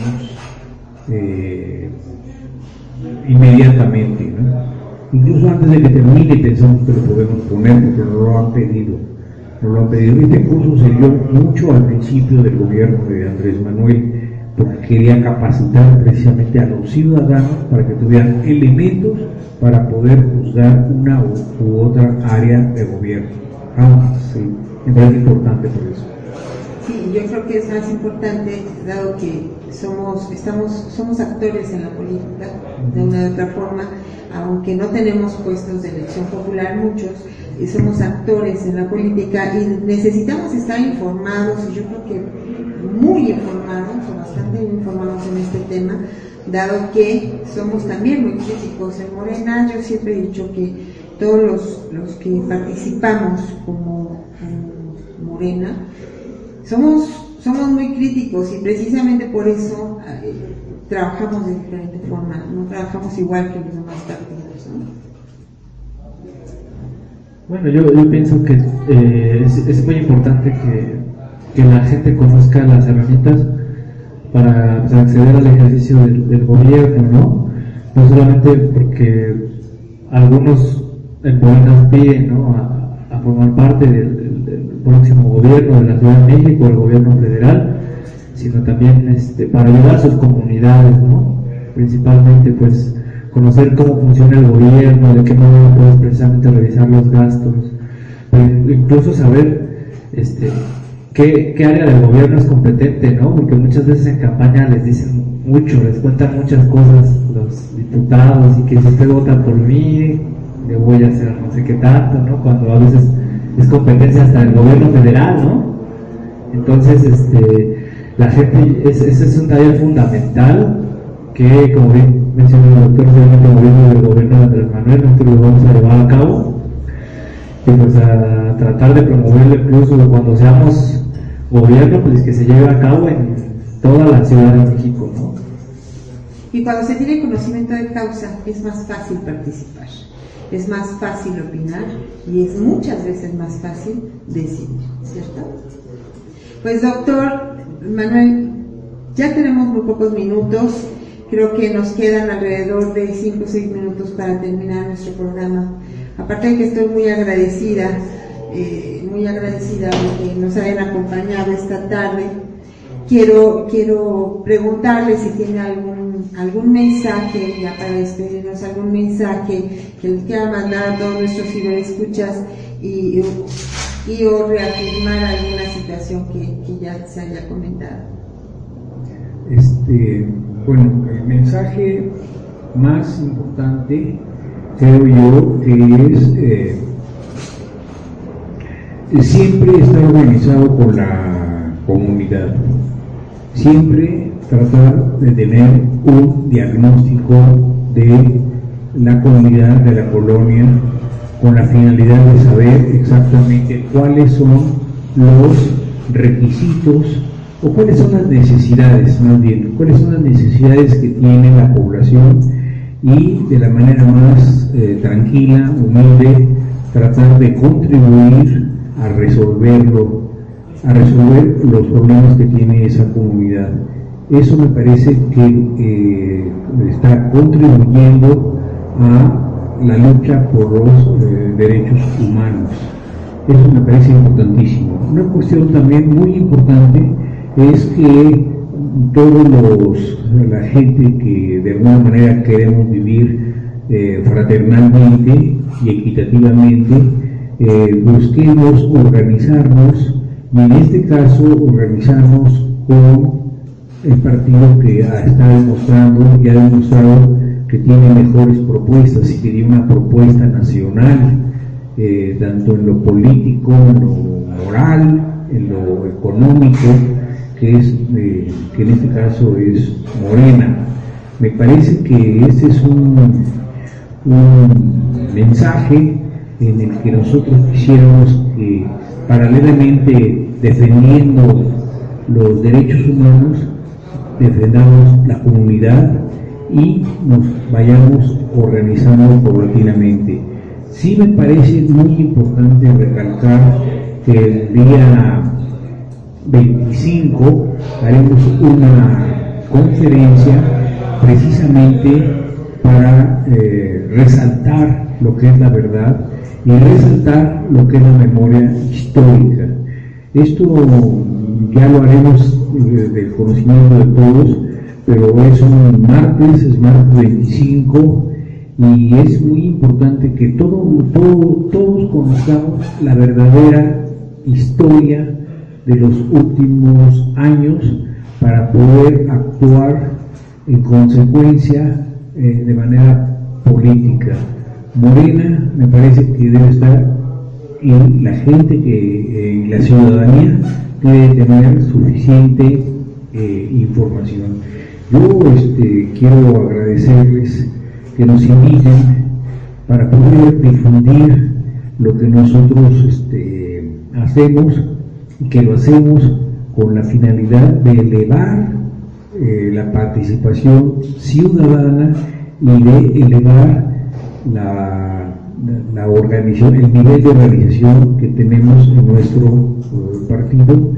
eh, inmediatamente, ¿no? Incluso antes de que termine pensamos que lo podemos poner porque no lo han pedido. No lo han pedido. Este curso se dio mucho al principio del gobierno de Andrés Manuel, porque quería capacitar precisamente a los ciudadanos para que tuvieran elementos para poder juzgar una u, u otra área de gobierno. Ah, sí, me parece importante por eso. Sí, yo creo que es más importante, dado que somos, estamos, somos actores en la política, de una u otra forma, aunque no tenemos puestos de elección popular muchos, y somos actores en la política y necesitamos estar informados, y yo creo que muy informados, o bastante informados en este tema, dado que somos también muy críticos en Morena. Yo siempre he dicho que todos los, los que participamos como, como Morena, somos, somos muy críticos, y precisamente por eso eh, trabajamos de diferente forma, no trabajamos igual que los demás partidos, ¿no? Bueno, yo, yo pienso que eh, es, es muy importante que, que la gente conozca las herramientas para, pues, acceder al ejercicio del, del gobierno, ¿no? No solamente porque algunos en Morena aspiren, ¿no?, a, a formar parte del, del, del próximo gobierno de la Ciudad de México, el gobierno federal, sino también este, para ayudar a sus comunidades, ¿no? Principalmente, pues, conocer cómo funciona el gobierno, de qué manera puedes precisamente revisar los gastos, pero incluso saber este, qué, qué área del gobierno es competente, ¿no? Porque muchas veces en campaña les dicen mucho, les cuentan muchas cosas los diputados, y que si usted vota por mí, le voy a hacer no sé qué tanto, ¿no? Cuando a veces es competencia hasta del gobierno federal, ¿no? Entonces, este, la gente, ese es, es un taller fundamental que, como bien mencionó el doctor, el gobierno del gobierno de Andrés Manuel, nosotros lo vamos a llevar a cabo, y pues a tratar de promoverlo incluso cuando seamos gobierno, pues que se lleve a cabo en toda la Ciudad de México, ¿no? Y cuando se tiene conocimiento de causa es más fácil participar. es más fácil opinar y es muchas veces más fácil decidir, ¿cierto? Pues doctor Manuel, ya tenemos muy pocos minutos, creo que nos quedan alrededor de cinco o seis minutos para terminar nuestro programa. Aparte de que estoy muy agradecida, eh, muy agradecida de que nos hayan acompañado esta tarde, quiero, quiero preguntarle si tiene algún, algún mensaje, ya para despedirnos, algún mensaje que les quiera mandar a todos nuestros ciberescuchas y, y o reafirmar alguna situación que, que ya se haya comentado. Este, bueno, el mensaje más importante creo yo que es eh, siempre estar organizado con la comunidad, siempre tratar de tener un diagnóstico de la comunidad, de la colonia, con la finalidad de saber exactamente cuáles son los requisitos o cuáles son las necesidades, más bien, cuáles son las necesidades que tiene la población y de la manera más eh, tranquila, humilde, tratar de contribuir a resolverlo, a resolver los problemas que tiene esa comunidad. Eso me parece que eh, está contribuyendo a la lucha por los eh, derechos humanos. Eso me parece importantísimo. Una cuestión también muy importante es que todos los, la gente que de alguna manera queremos vivir eh, fraternalmente y equitativamente, eh, busquemos organizarnos y en este caso organizarnos con el partido que está demostrando y ha demostrado que tiene mejores propuestas y que tiene una propuesta nacional, eh, tanto en lo político, en lo moral, en lo económico, que es eh, que en este caso es Morena. Me parece que este es un, un mensaje en el que nosotros quisiéramos que, paralelamente defendiendo los derechos humanos, defendamos la comunidad y nos vayamos organizando paulatinamente. Sí me parece muy importante recalcar que el día veinticinco haremos una conferencia precisamente para eh, resaltar lo que es la verdad y resaltar lo que es la memoria histórica. Esto ya lo haremos eh, del conocimiento de todos, pero es un martes, es martes veinticinco, y es muy importante que todo, todo, todos conozcamos la verdadera historia de los últimos años para poder actuar en consecuencia eh, de manera política. Morena me parece que debe estar, y la gente que, eh, la ciudadanía debe tener suficiente eh, información. Yo este, quiero agradecerles que nos inviten para poder difundir lo que nosotros este, hacemos, y que lo hacemos con la finalidad de elevar eh, la participación ciudadana y de elevar la, la, la organización, el nivel de organización que tenemos en nuestro uh, partido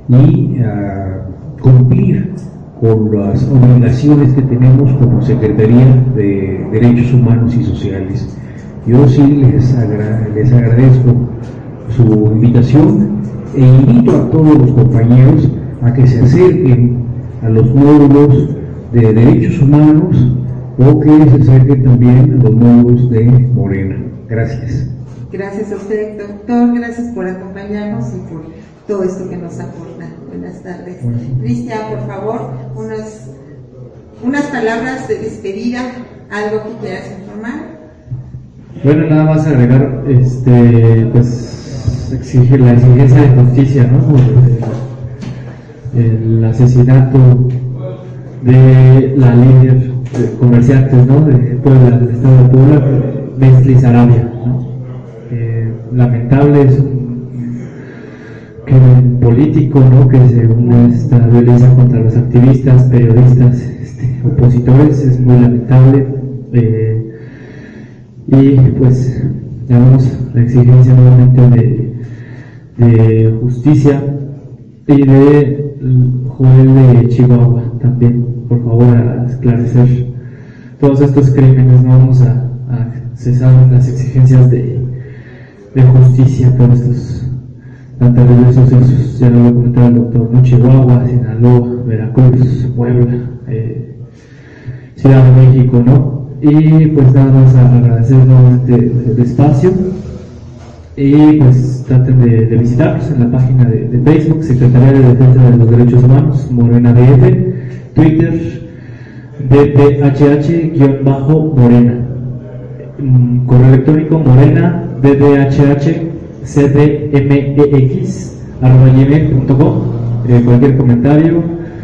y uh, cumplir con las obligaciones que tenemos como Secretaría de Derechos Humanos y Sociales. Yo sí les, agra les agradezco su invitación e invito a todos los compañeros a que se acerquen a los módulos de Derechos Humanos o que se acerquen también a los módulos de Morena. Gracias. Gracias a usted, doctor, gracias por acompañarnos y por todo esto que nos aporta. Buenas tardes. Bueno. Cristian, por favor, unas, unas palabras de despedida, algo que quieras informar. Bueno, nada más agregar, este, pues, exigir la exigencia de justicia, ¿no? El, el asesinato de la líder de comerciantes, ¿no? De Puebla, del estado de Puebla, Mesli Sarabia, ¿no? Eh, lamentable, es un crimen político, ¿no? Que se une esta violencia contra los activistas, periodistas, este, opositores, es muy lamentable. Eh, Y pues llamamos la exigencia nuevamente de, de justicia y de Joel de Chihuahua también, por favor, a esclarecer todos estos crímenes. No vamos a, a cesar las exigencias de, de justicia por estos tan terribles sucesos. Ya lo voy a comentar el doctor, ¿no? Chihuahua, Sinaloa, Veracruz, Puebla, eh, Ciudad de México, ¿no? Y pues nada más a agradecer nuevamente el espacio y pues traten de, de visitarnos en la página de, de Facebook, Secretaría de Defensa de los Derechos Humanos, Morena D F, Twitter, D P H H-Morena, correo electrónico morena D D H H C D M E X arroba gmail punto com. Eh, cualquier comentario,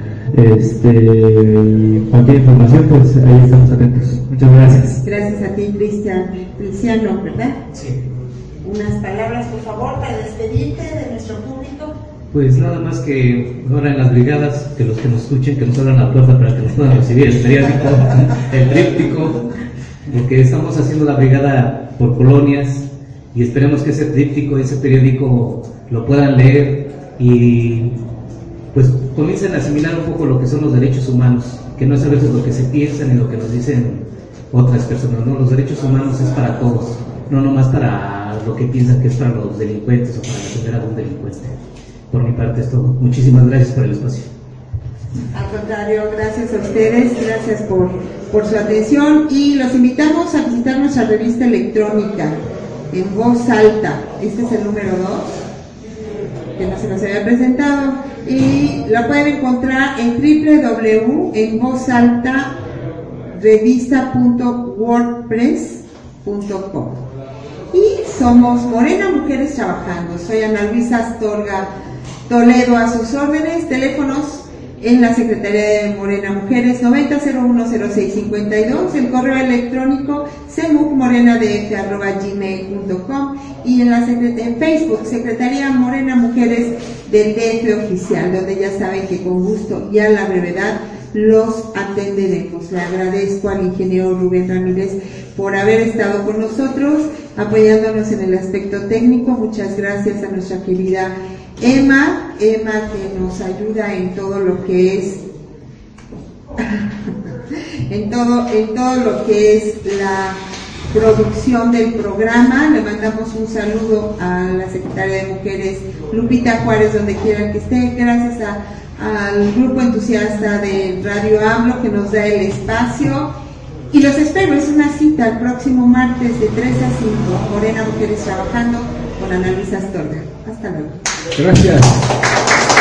este, cualquier información, pues ahí estamos atentos. Muchas gracias. Gracias a ti, Cristian, Cristiano, ¿verdad? Sí. Unas palabras, por favor, para despedirte de nuestro público. Pues nada más que ahora en las brigadas, que los que nos escuchen, que nos abran la puerta para que nos puedan recibir el periódico, el tríptico, porque estamos haciendo la brigada por colonias y esperemos que ese tríptico, ese periódico lo puedan leer y pues comiencen a asimilar un poco lo que son los derechos humanos, que no es a veces lo que se piensa ni lo que nos dicen otras personas, no, los derechos humanos es para todos, no nomás para lo que piensan que es para los delincuentes o para defender a un delincuente. Por mi parte es todo. Muchísimas gracias por el espacio. Al contrario, gracias a ustedes, gracias por, por su atención y los invitamos a visitar nuestra revista electrónica en voz alta. Este es el número dos, que no se nos había presentado, y la pueden encontrar en doble u doble u doble u punto en voz alta revista punto wordpress punto com. Y somos Morena Mujeres Trabajando. Soy Ana Luisa Astorga Toledo, a sus órdenes. Teléfonos en la Secretaría de Morena Mujeres noventa cero uno cero seis cincuenta y dos, el correo electrónico semucmorenadf arroba gmail punto com y en, la en Facebook Secretaría Morena Mujeres del D F Oficial, donde ya saben que con gusto y a la brevedad los atenderemos. Le agradezco al ingeniero Rubén Ramírez por haber estado con nosotros, apoyándonos en el aspecto técnico. Muchas gracias a nuestra querida Emma, Emma que nos ayuda en todo lo que es en todo, en todo lo que es la producción del programa. Le mandamos un saludo a la secretaria de Mujeres Lupita Juárez, donde quiera que esté. Gracias a, al grupo entusiasta de Radio AMLO que nos da el espacio. Y los espero, es una cita el próximo martes de tres a cinco, Morena Mujeres Trabajando, con Ana Luisa Astorga. Hasta luego. Gracias.